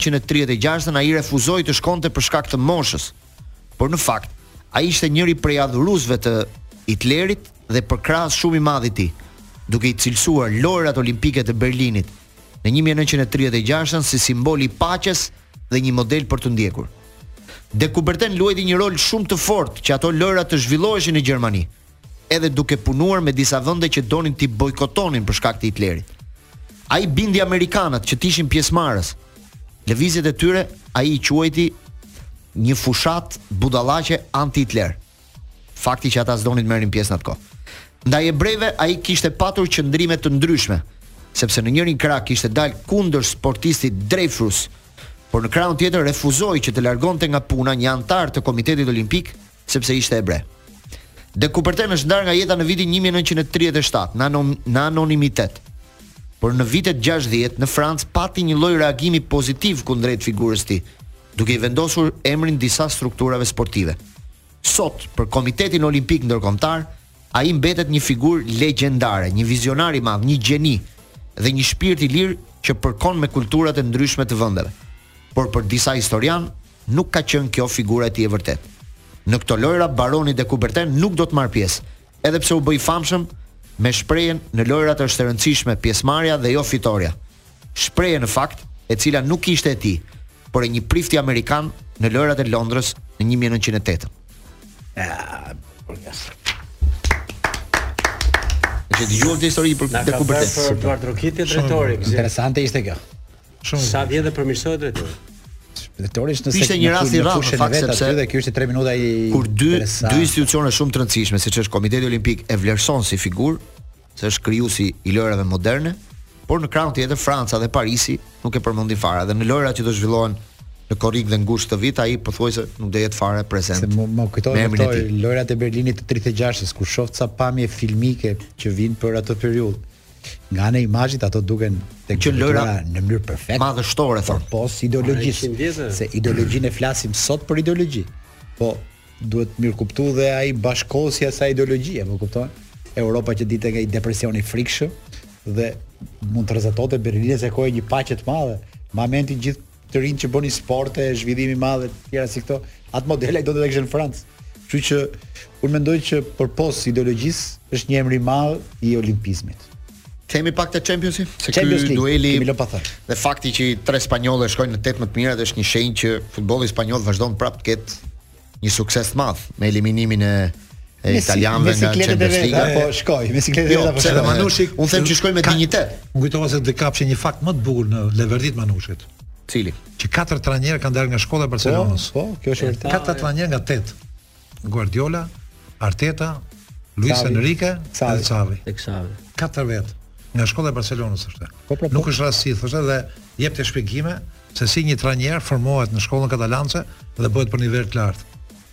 1936, ai refuzoi të shkonte për shkak të moshës. Por në fakt, ai ishte njëri prej adhuruesve të Hitlerit dhe për krahas shumë i madh i tij, duke i cilësuar lojrat olimpike të Berlinit në 1936 si simbol i paqes dhe një model për të ndjekur. De Coubertin luajti një rol shumë të fortë që ato lojra të zhvilloheshin në Gjermani, edhe duke punuar me disa vende që donin t'i bojkotonin për shkak të Hitlerit. Ai bindi amerikanët që t'ishin pjesëmarrës. Lëvizjet e tyre ai i quajti një fushat budallaqe anti-Hitler. Fakti që ata s'donin të merrin pjesë në atë kohë. Ndaj hebrejve ai kishte patur qëndrime të ndryshme, sepse në njërin krah kishte dalë kundër sportistit Dreyfus, por në krahun tjetër refuzoi që të largonte nga puna një antar të Komitetit Olimpik sepse ishte hebre. De Coubertin është ndarë nga jeta në vitin 1937 në anonimitet. Por në vitet 60 në Francë pati një lloj reagimi pozitiv kundrejt figurës tij, duke i vendosur emrin disa strukturave sportive. Sot, për Komitetin Olimpik Ndërkombëtar, ai mbetet një figurë legjendare, një vizionar i madh, një gjeni dhe një shpirt i lirë që përkon me kulturat e ndryshme të vendeve. Por për disa historian, nuk ka qenë kjo figura e tij e vërtet. Në këto lojra baroni De Coubertin nuk do të marr pjesë, edhe pse u bë i famshëm me shprehjen në lojrat është e rëndësishme pjesëmarrja dhe jo fitoria. Shprehje në fakt e cila nuk ishte e tij, por e një prifti amerikan në lojrat e Londrës në 1908. Që dëgjuar të histori për De Coubertin. Për Eduard Rokiti drejtori. Interesante ishte kjo. Sa vjet e përmirësoi drejtori? Drejtori është ishte një rast i rrallë në fakt sepse dhe kjo ishte 3 minuta i kur dy institucione shumë të rëndësishme, siç është Komiteti Olimpik e vlerëson si figurë, se është krijuesi i lojrave moderne, por në krahun tjetër Franca dhe Parisi nuk e përmendin fare dhe në lojrat që do zhvillohen në korrik dhe ngushtë të vit ai pothuajse nuk do jetë fare prezant. Se më kujtohet lojrat e Berlinit të 36-s kur shoh ca pamje filmike që vijnë për atë periudhë. Nga ana e imazhit ato duken tek që lojra në mënyrë perfekte, madhështore thonë. Po ideologjisë, se ideologjinë e flasim sot për ideologji. Po duhet mirë kuptuar dhe ai bashkosja sa ideologjia, më kupton? Europa që ditë nga i depresioni frikshëm dhe mund të rrezatonte Berlini se kohë një paqe të madhe. Momenti gjithë të rinë që bënin sporte, zhvillimi i madh e tjera si këto, atë modele ai do të kishte në Francë. Kështu që unë mendoj që përpos ideologjisë është një emër i madh i olimpizmit. Themi pak të Champions-i, se ky dueli dhe fakti që 3 spanjollë shkojnë në 8 më të mirat është një shenjë që futbolli spanjoll vazhdon prapë të ketë një sukses të madh me eliminimin e italianëve nga Champions League. Po shkoj, me sikletë vetë apo shkoj. Manushi, unë them që shkoj me dinjitet. Unë kujtova se të kapshë një fakt më të bukur në Leverdit Manushit. Cili? Që 4 trajnerë kanë dalë nga shkolla e Barcelonës. Po, kjo është vërtet. 4 trajnerë nga 8. Guardiola, Arteta, Luis Enrique dhe Xavi. 4 vet nga shkolla e Barcelonës është. Nuk është rasti, thoshte dhe jep të shpjegime se si një trajner formohet në shkollën katalance dhe bëhet për nivel të lartë.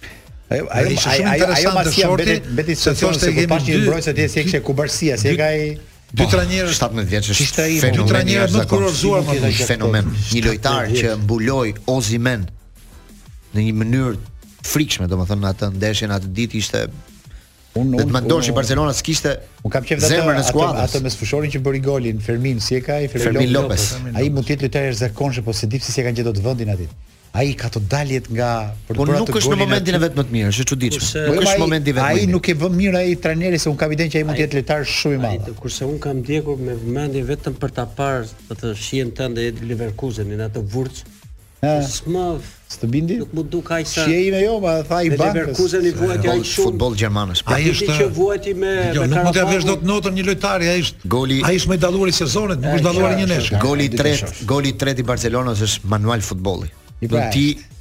Ajo masia beti se thoshte që pas një mbrojtës atje si kishte Kubarsia, si ka ai 2 trajnerë 17 vjeç është fenomen. 2 trajnerë më të kurorzuar më fenomen. Një lojtar që mbuloi Osimhen në një mënyrë frikshme, domethënë atë ndeshjen atë ditë ishte unë mendosh i Barcelona s'kishte un kam qenë zemrën e skuadrës. Atë me sfushorin që bëri golin Fermin, si e ka ai Fermin Lopez. Ai mund të jetë lojtar i zakonshëm, po se di si e kanë gjetur të vendin aty. Ai ka të daljet nga për të bërë atë golin. Po nuk është në momentin e vet më të mirë, është çuditshme. Nuk është momenti vet më mirë. Ai nuk e vën mirë ai trajneri se un kam idenë që ai mund të jetë lojtar shumë i madh. Kurse un kam ndjekur me vëmendje vetëm për ta parë atë shihen tënde e Leverkusenin atë Vurç. S'të bindi? Nuk më duk aq sa. Shihe ime jo, ma tha i bankës. Leverkusen i vuajti aq shumë. Futboll gjerman është. Ai është që vuajti me nuk mund të avesh dot notën një lojtari, ai është më i dalluar i sezonit, nuk është dalluar një neshë. Goli i tretë i Barcelonës është manual futbolli. Do ti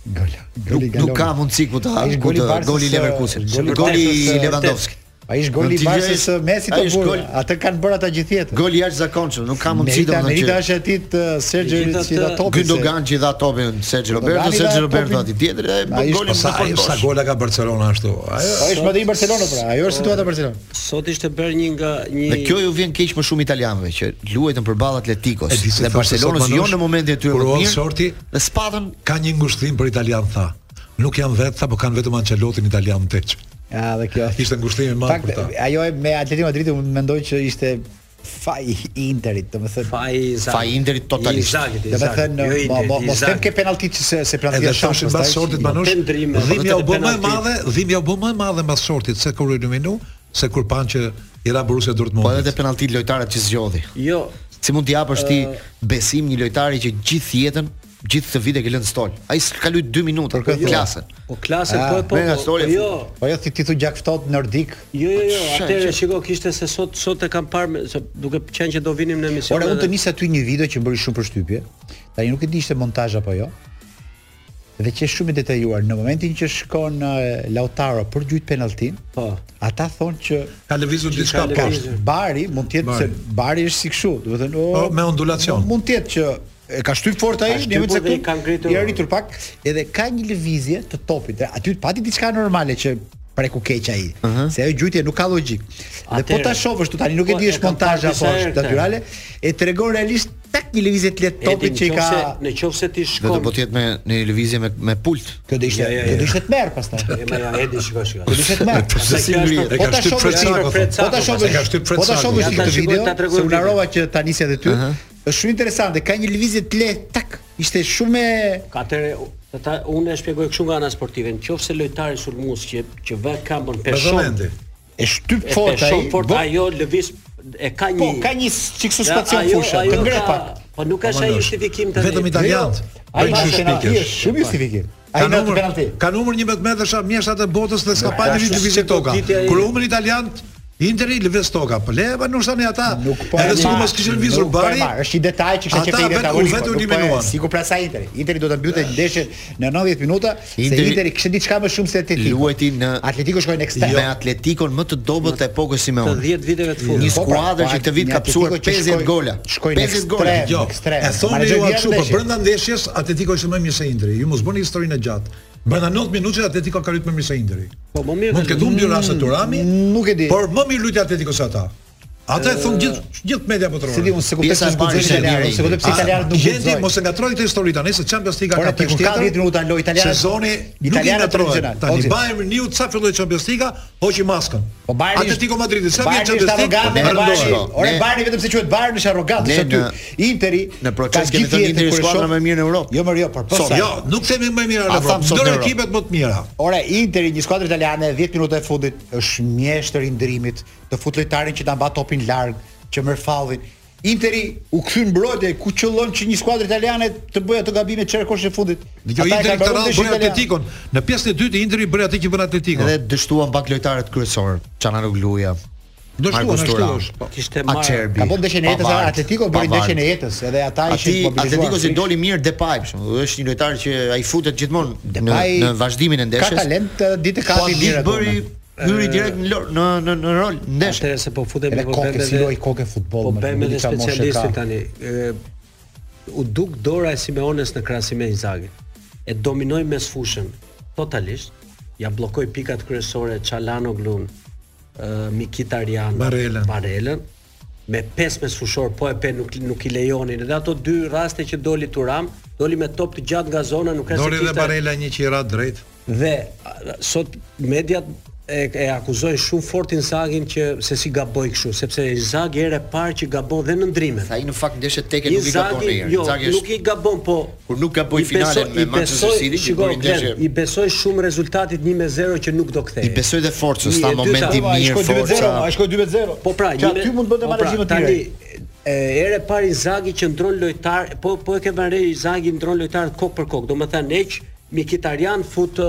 Nuk ka mundësi ku ta goli Leverkusen. Goli Lewandowski. Ai është goli i Barsës së Messi të burr. Atë kanë bërë ata gjithë jetën. Gol i jashtëzakonshëm, nuk ka mundësi domethënë. Merita është atit Sergio që dha topin. Gündogan që dha topin Sergio Roberto aty tjetër golin sa gola ka Barcelona ashtu. Ai është më i Barcelona pra. Ajo është situata e Barcelona. Sot ishte bërë një Dhe kjo ju vjen keq më shumë italianëve që luajtën përballë Atletikos dhe Barcelonës jo në momentin e tyre më mirë. Sorti dhe spatën ka një ngushëllim për italian tha. Nuk janë vetë, po kanë vetëm Ancelotin italian teç. Ja, dhe kjo ishte ngushëllimi i madh për ta. Ajo me Atletico Madridin unë mendoj që ishte faji i Interit, domethënë faji i Interit totalisht. Domethënë mos them ke penaltit se penaltia shoshin mbas sortit banush. Dhimbja u bë më e madhe mbas sortit se kur u eliminu, se kur pan që i ra Borussia Dortmund. Po edhe te penaltit lojtarët që zgjodhi. Jo, si mund t'i japësh ti besim një lojtari që gjithë jetën gjithë këtë vit e ke lënë stol. Ai s'ka luajtur 2 minuta për klasën. Po klasën po. Jo. Po jo ti thu gjak ftohtë nordik. Jo. Atëherë shiko kishte se sot e kam parë se duke qenë që do vinim në emision. Ora unë të nis aty një video që bëri shumë përshtypje. Tani nuk e di ishte montazh apo jo. Dhe që është shumë i detajuar. Në momentin që shkon Lautaro për gjujt penaltin, po. Ata thonë që ka lëvizur diçka poshtë. Bari mund të jetë se Bari është si kështu, do të thënë me ondulacion. Mund të jetë që e ka shtyp fort ai, në vetë se i arritur pak, edhe ka një lëvizje të topit. Aty pati diçka normale që preku keq ai. Se ajo gjujtje nuk ka logjik. Dhe po ta shohësh tu tani nuk e di është montazh apo është natyrale, e tregon realisht tak një lëvizje të lehtë topit që i ka. Nëse ti shkon. Do të jetë në lëvizje me pult. Kjo do ishte të merr pastaj. Ja edi shikosh. Do ishte të merr. E ka shtyp Po ta shohësh këtë video, se u larova që ta nisja edhe ty. Është shumë interesante, ka një lëvizje të lehtë tak. Ishte shumë unë e shpjegoj kështu nga ana sportive, nëse lojtari sulmues që vë këmbën peshon. E shtyp fort ai. Ajo lëviz e ka një. Po ka një çik suspension fushë. Të ngre pak. Po nuk ka asnjë justifikim tani. Vetëm italianët. Ai është shumë justifikim. Ai në penalti. Ka numër 11 metra mjeshtat e botës dhe s'ka pa një lëvizje toka. Kur umrin italianët Interi lëviz toka, po leva nuk tani ata. Edhe si mos kishin lëvizur Bari. Është një detaj që kishte qenë ata vetë u eliminuan. Sikur pra sa Interi. Interi do ta mbyte ndeshjen në 90 minuta, se Interi kishte diçka më shumë se Atletico. Luajti në Atletico shkoi në ekstrem. Me Atletikon më të dobët të epokës Simeone. Të 10 viteve të fundit. Një skuadër që këtë vit ka psuar 50 gola. 50 gola. E thonë ju ashtu, po brenda ndeshjes Atletico ishte më mirë se Interi. Ju mos bëni historinë e gjatë. Brenda 90 minutave Atletico ka ritmë më mirë se Interi. Po më mirë. Mund të ketë dy raste Turami. Nuk e di. Por më mirë luajti Atletico se ata. Ata e thon gjithë media botërore. Si di unë se kuptoj se italianët, se kuptoj se italianët nuk guxojnë. Mos e ngatroni këtë histori tani se Champions League ka 10 minuta loj italianë. Sezoni italianë tradicional. Tani Bayern Munich sa filloi Champions League, hoqi maskën. Po Bayern Atletico Madridi sa vjen Champions League. Ore Bayern vetëm se quhet Bayern është arrogant, është aty. Interi në proces kemi thënë Interi skuadra më mirë në Europë. Jo, jo, por po. Jo, nuk themi më mirë në Europë. Dorë ekipet më të mira. Ore Interi një skuadër italiane 10 minuta e fundit është mjeshtër i ndërimit të fut lojtarin që ta mba topin larg, që merr fallin. Interi u kthy mbrojtje ku qëllon që një skuadër italiane të bëjë ato gabime çerkosh në fundit. Dgjoj Interi këtë radhë bëri Atletikon. Në pjesën e dytë Interi bëri atë që bën Atletico. Edhe dështuan pak lojtarët kryesor, Çalhanoğluja. Dështuan. Kishte marrë. Ka bën ndeshjen e jetës Atletico, bëri ndeshjen e jetës, edhe ata ishin mobilizuar. Atletico si doli mirë Depay për shembull, është një lojtar që ai futet gjithmonë në vazhdimin e ndeshjes. Ka talent ditë kapi mirë atë. Hyri direkt në rol ndesh. Atëherë se po futemi po bëjmë si loj kokë futboll. Po bëjmë edhe specialistin tani. U duk dora e Simeones në krahasim me Inzaghi. E dominoi mes fushën totalisht. Ja bllokoi pikat kryesore Çalhanoğlu'n, Mkhitaryan, Barelën me 5 mes fushor, po e pe nuk I lejonin. Edhe ato dy raste që doli Turam, doli me top të gjatë nga zona, nuk ka se kishte. Doli dhe Barela një që I ra drejt. Dhe sot mediat e akuzojnë shumë fort Inzaghin që se si gaboi kështu, sepse Inzaghi herë parë që gabon dhe në ndrimet. Sa ai në fakt ndeshje teke nuk I gabon herë. Inzaghi nuk I gabon, po kur nuk gaboi finalen me Manchester City, shikoj ndeshje. I besoj shumë rezultatit 1-0 që nuk do kthehej. I besoj dhe forcës, sta momenti mirë forca. Ai shkoi 2-0. Po pra, aty mund bënte menaxhim të tjerë. Herë parë Inzaghi që ndron lojtar, po e ke vënë Inzaghi ndron lojtarët kokë për kokë. Domethënë Neç, Mkhitaryan fut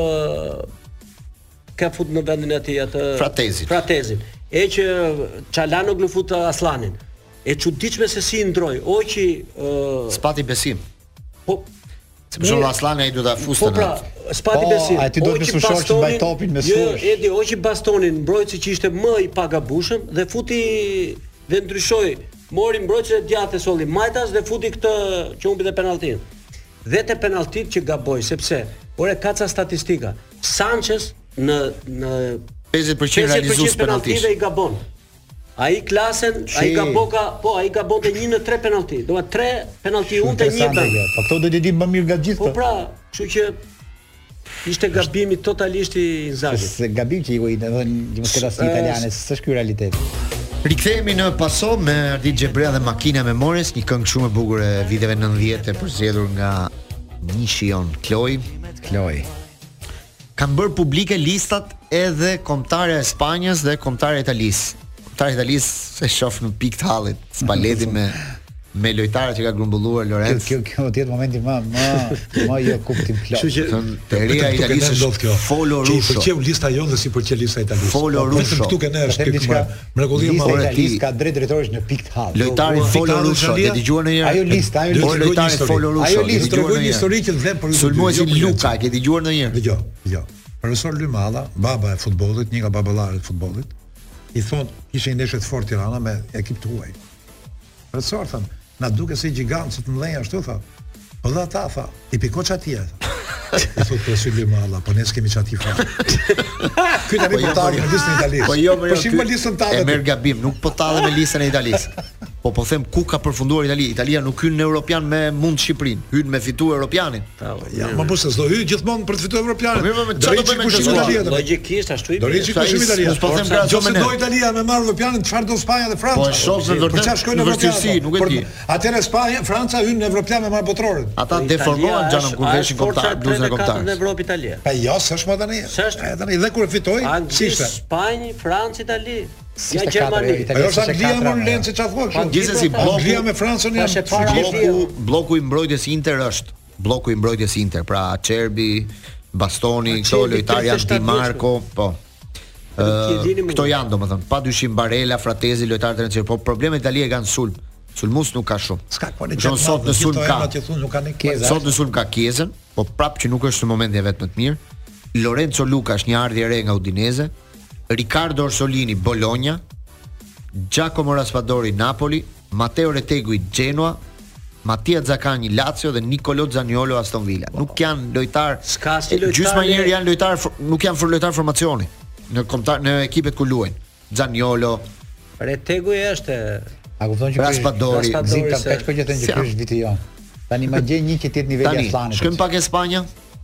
ka fut në vendin e tij atë Fratezin. E që Çalhanoğlu fut Aslanin. E çuditshme se si ndroi. Oqi spati besim. Po Sepse Zon Aslani ai do ta fuste. Po pra, s'pati besim. Ai ti duhet të shohësh që mbaj topin me sfursh. Jo, Edi hoqi bastonin mbrojtësi që ishte më i pagabushëm dhe futi dhe ndryshoi, mori mbrojtësin e djathtë solli Majtas dhe futi këtë që humbi te penalltin. Dhe te penalltit që gaboi, sepse ore kaca statistika. Sanchez në 50% realizues penalltish i gabon. Ai klasen, ai gabonte 1 në 3 penallti. Do 3 penallti unte 1 bën. Po këto do të di më mirë nga gjithë. Po pra, kështu që ishte gabimi totalisht i Inzaghi. Se gabim që i domethënë demokracia italiane, s'është ky realiteti. Rikthehemi në Paso me Ardit Xhebrea dhe Makina e Memores, një këngë shumë e bukur e viteve 90 e përzgjedhur nga Nishion Kloj. Kanë bërë publike listat edhe kombëtarja e Spanjës dhe kombëtarja e Italisë. Kombëtarja e Italisë se shoh në pikë të hallit, Spalletti me lojtarët që ka grumbulluar Lorenz. Kjo do të jetë momenti më jo kuptim plot. Kështu që teoria italisë është Folo Rusho. Pëlqeu lista jonë dhe si pëlqen lista italiane. Folo Rusho. Këtu kanë është diçka mrekullia më e Italisë ka drejtori në pikë të hallit. Lojtari Folo Rusho, e dëgjuar ndonjëherë? Ajo lista. Lojtari Folo Rusho. Ajo listë tregoi një histori që vlen për Sulmuesi Luka, e ke dëgjuar ndonjëherë? Dëgjoj. Profesor Lymalla, baba e futbollit, një nga baballarët e futbollit, i thonë ishte një ndeshje të fortë Tirana me ekip të huaj. Profesor thonë, na duke si gigantë të mëdhenj ashtu tha. Po dha ata tha, i piko çatia. I thotë profesor Lymalla, po ne s'kemi çati fare. Ky tani po tallë me listën e Italisë. Po jo, po shim me listën tallë. E merr gabim, nuk po tallë me listën e Italisë. Po them ku ka përfunduar Italia. Italia nuk hyn në Europian me mund Shqipërinë, hyn me fituar Europianin. Ja, më po se s'do hyj gjithmonë për të fituar Europianin. Po mirë, çfarë do bëjmë me Italia? Logjikisht ashtu i do riçi kushim Italia. Po them krahasom me do Italia me marr Europianin, çfarë do Spanja dhe Franca? Po shoh në vërtet shkojnë në vërtetësi, nuk e di. Atëherë Spanja, Franca hyn në Europian me marr botrorin. Ata deformohen gjanë kur veshin kombëtar, bluzën e kombëtar. Në Evropë Italia. Po jo, s'është më tani. Tani dhe kur fitoi, si ishte? Spanjë, Francë, Itali. Ja Gjermani. Ajo është Anglia më lënë se çfarë thua. Gjithsesi Anglia me Francën janë bloku i mbrojtjes Inter është bloku i mbrojtjes Inter, pra Acerbi, Bastoni, këto lojtarë janë Di Marco, po. Këto janë domethënë, padyshim Barella, Fratesi, lojtarët e rëndësishëm, po problemet Italia kanë sulm. Sulmus nuk ka shumë. S'ka kualitet. Sot në sulm ka. Sot në sulm ka Chiesën, po prapë që nuk është në momentin e vet më të mirë. Lorenzo Lukash, një ardhje re nga Udinese. Riccardo Orsolini, Bologna, Giacomo Raspadori, Napoli, Matteo Retegui, Genoa, Mattia Zaccagni, Lazio dhe Nicolo Zaniolo, Aston Villa. Nuk janë lojtar, gjysma njerë janë lojtar, nuk janë lojtar formacioni në ekipet ku luajnë. Zaniolo, Retegui është Raspadori, Zika peç po gjetën që ky është viti jon. Tani më gjej një që tet niveli i Aslanit. Shkojmë pak në Spanjë.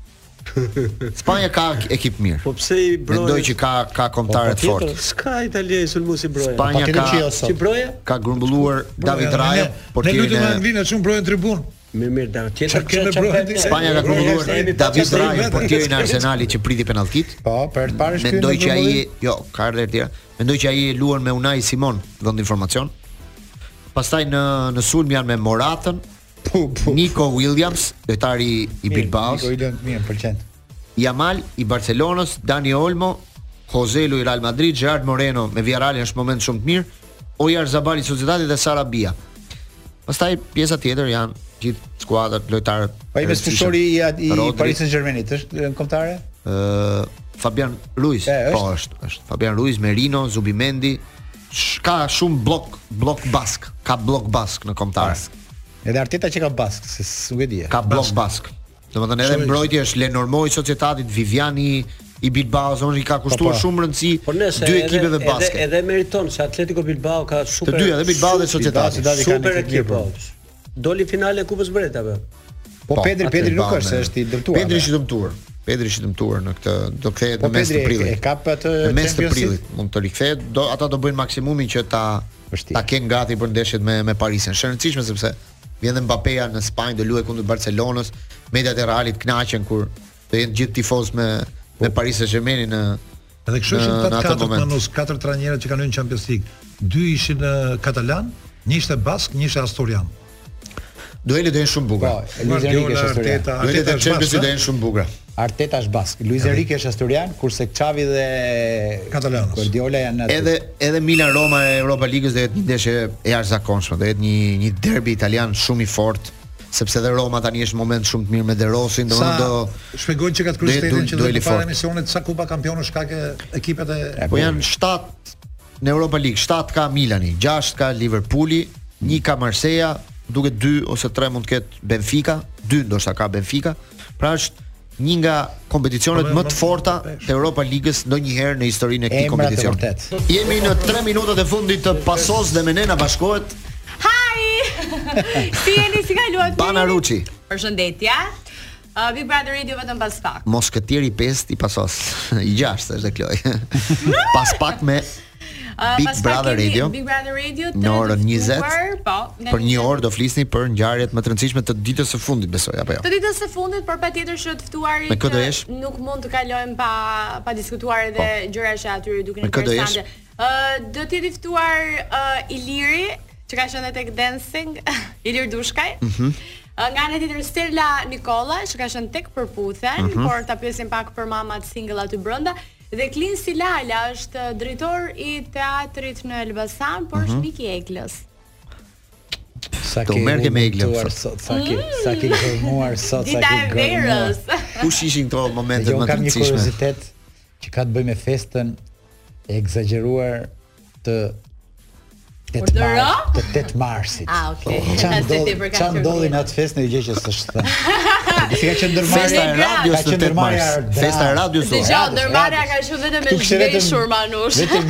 Spanja ka ekip mirë. Po pse i Broja? Mendoj që ka kombëtarë të fortë. S'ka Italia i sulmuesi Broja. Spanja ka grumbulluar David Raya, portierin e Anglinë shumë Broja në tribun. Mirë, tjetër Spanja ka grumbulluar David Raya, portierin e Arsenalit që priti penalltit. Po, për të parë shkruan. Mendoj që ai, ka ardhur tjetër. Mendoj që ai luan me Unai Simon, vend informacion. Pastaj në sulm janë me Moratën, Nico Williams, lojtari i Bilbaos. Nico Williams mirë, pëlqen. Yamal i Barcelonës, Dani Olmo, Joselu i Real Madrid, Gerard Moreno me Villarreal është moment shumë të mirë, Oyarzabal i Sociedadit dhe Sarabia. Pastaj pjesa tjetër janë gjithë skuadrat, lojtarët. Po i mesfushori i Paris Saint-Germainit është në kombëtare? Fabian Ruiz, po është. Fabian Ruiz, Merino, Zubimendi, ka shumë blok bask, ka blok bask në kombëtare. Edhe Arteta që ka bask, se nuk e di. Ka blok bask. Domethënë edhe mbrojtja është Lenormand i Societatit, Viviani i Bilbao, zonë i ka kushtuar shumë rëndësi dy ekipeve basket. Edhe meriton se Atletico Bilbao ka super. Të dy, edhe Bilbao dhe Societati. Super ekip. Doli finale e Kupës Bretave. Po Pedri nuk është, është i dëmtuar. Pedri është i dëmtuar. Pedri është i dëmtuar në këtë, do kthehet në mes të prillit. E ka atë në mes të prillit, mund të rikthehet. Ata do bëjnë maksimumin që ta kenë gati për ndeshjet me Parisin. Është e rëndësishme sepse vjen dhe Mbappéja në Spanjë, do luajë kundër Barcelonës, mediat e Realit kënaqen kur do jenë gjithë tifoz me Paris Saint-Germain në edhe kështu ishin katër trajnerë që kanë hyrë në Champions League. 2 ishin katalan, një ishte bask, një ishte asturian. Duelet do jenë shumë bukura. Luis Enrique është asturian. Duelet e Champions League do jenë shumë bukura. Arteta është bask, Luis Enrique është asturian, kurse Xavi dhe Katalanos. Guardiola janë edhe Milan Roma e Europa Ligës do jetë një ndeshje e jashtëzakonshme, do jetë një derbi italian shumë i fortë, sepse dhe Roma tani është moment shumë të mirë me De Rosin, do shpjegojnë që ka të kryestetin që do të para emisionet sa Kupa Kampionësh ka ekipet e po janë 7 në Europa League, 7 ka Milani, 6 ka Liverpooli, 1 ka Marseilla, duket 2 ose 3 mund të ketë Benfica, 2 ndoshta ka Benfica. Pra është një nga kompeticionet më të forta të Europa Ligës ndonjëherë në historinë e këtij kompeticioni. Jemi në 3 minutat e fundit të pasos dhe me ne na bashkohet Si jeni, si kaluat? Bana Ruçi. Përshëndetje. Big Brother Radio vetëm pas pak. Mosketieri 5 i pasos. I 6 është Kloj. Pas pak me Big Brother Radio. Big Brother Radio në orën 20. Po, për një orë do flisni për ngjarjet më të rëndësishme të ditës së fundit, besoj apo jo. Të ditës së fundit, por patjetër që të ftuarit nuk mund të kalojmë pa diskutuar edhe gjëra që aty duken interesante. Do të jetë ftuar Iliri, që ka qenë tek Dancing, Ilir Dushkaj. Nga ana tjetër Stella Nikola, që ka qenë tek Përputhen, por ta pyesim pak për mamat single aty brenda. Dhe Klin Silala është drejtor i teatrit në Elbasan, por është Miki Eglës. Sa ke me Eglës sot, sa ke informuar sot, sa ke verës. Kush ishin këto momente më të rëndësishme? Kam një kuriozitet që ka të bëjë me festën e egzageruar të 8 marsit. Okay. Çfarë ndodhi në atë festë në gjë që s'është thënë. Si ka qenë ndërmarrja e radios të 8 mars. Festa e radios. Dgjoj, ndërmarrja ka qenë vetëm me zhveshur manush. Vetëm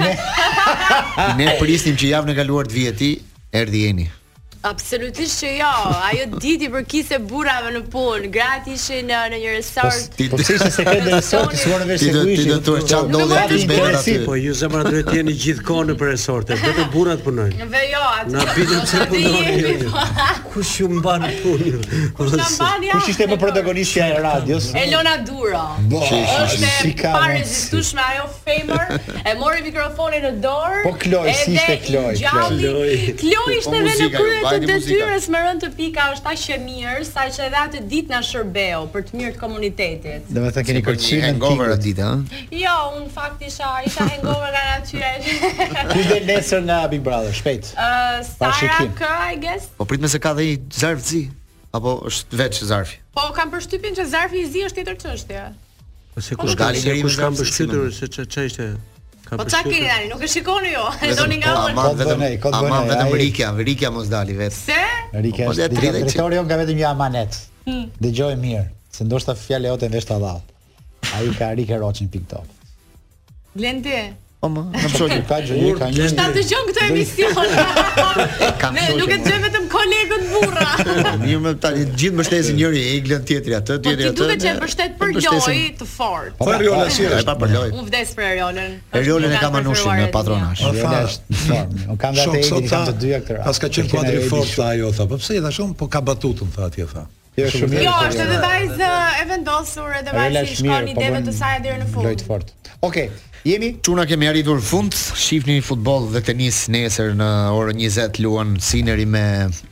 ne prisnim që javën e kaluar të vijë ti, erdhi Jeni. Absolutisht që jo, ajo diti për kise burrave në punë, gratë ishin në një resort. Po si ishte sekret në resort, s'morën vesh se ku ishin. Ti do të çfarë ndodhi aty zbehet aty. Po ju zemra duhet të jeni gjithkohë në resorte, vetëm burrat punojnë. Ve jo, aty. Na bitën se punojnë. Kush ju mban punë? Kush ishte më protagonistja e radios? Elona Duro. Është pa rezistueshme ajo femër, e mori mikrofonin në dorë. Po Kloj, si ishte Kloj? Kloj ishte në krye të detyrës me rënd të pika është aq e mirë, saqë edhe atë ditë na shërbeu për të mirë të komunitetit. Domethënë keni kërcyer hangover atë ditë, ha? Jo, unë fakt isha hangover nga natyra. Kush del nesër nga Big Brother, shpejt? Sara K, I guess. Po prit me se ka dhe i Zarfzi, apo është veç Zarfi? Po kam përshtypjen që Zarfi i zi është tjetër çështje. Po se kush ka përshtytur se ç'a ishte? Po çka keni tani, nuk e shikoni ju. E doni nga unë. Ama vetëm Rikja mos dali vetë. Se? Rikja, drejtori jon ka vetëm një amanet. Dëgjoj mirë, se ndoshta fjala jote vesh ta dhall. Ai ka Rikë Roçin TikTok. Blendi. Po më, na shoqë ka gjë, ka një. Ta dëgjon këtë emision. Ne nuk e dëgjoj vetëm kolegët burra. Mirë, më tani gjithë mbështesin njëri Eglën, tjetri atë, tjetri atë. Po ti duhet të mbështet për lojë të fortë. Po Eriola si është? Pa për lojë. Unë vdes për Eriolën. Eriolën e ka manushin në patronazh. Eriolë është formë. Unë kam datë Eglën, kam të dyja këtë. Pas ka qenë kuadri fort ajo tha. Po pse tash po ka batutën tha atje tha. Jo, është edhe vajzë e vendosur edhe vajzë që shkon ideve të saj deri në fund. Lojë të fortë. Okej. Jemi çuna kemi arritur fund, shihni futboll dhe tenis nesër në orën 20 luan Sineri me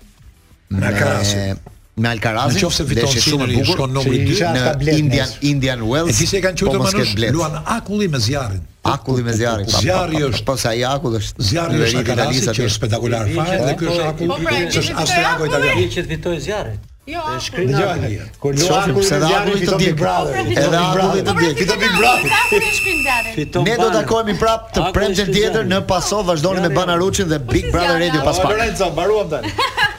Alcarazin. Nëse fiton Sineri shkon numri 2 në Indian Wells. E disi e kanë quajtur manush luan akulli me zjarrin. Akulli me zjarrin. Zjarri është po sa i akull është. Zjarri është Alcarazin që është spektakolar fare dhe ky është akulli që është austriaku italian. Që të fitoj zjarrin. Jo, dëgjoj. Kur luan se zjarri fiton Big Brother. Edhe akulli të diet. Fiton Big Brother. Ne do të takohemi prapë të premten tjetër në Paso, vazhdoni me Bana Ruçin dhe Big Brother Radio pas pak. Lorenzo, mbaruam tani.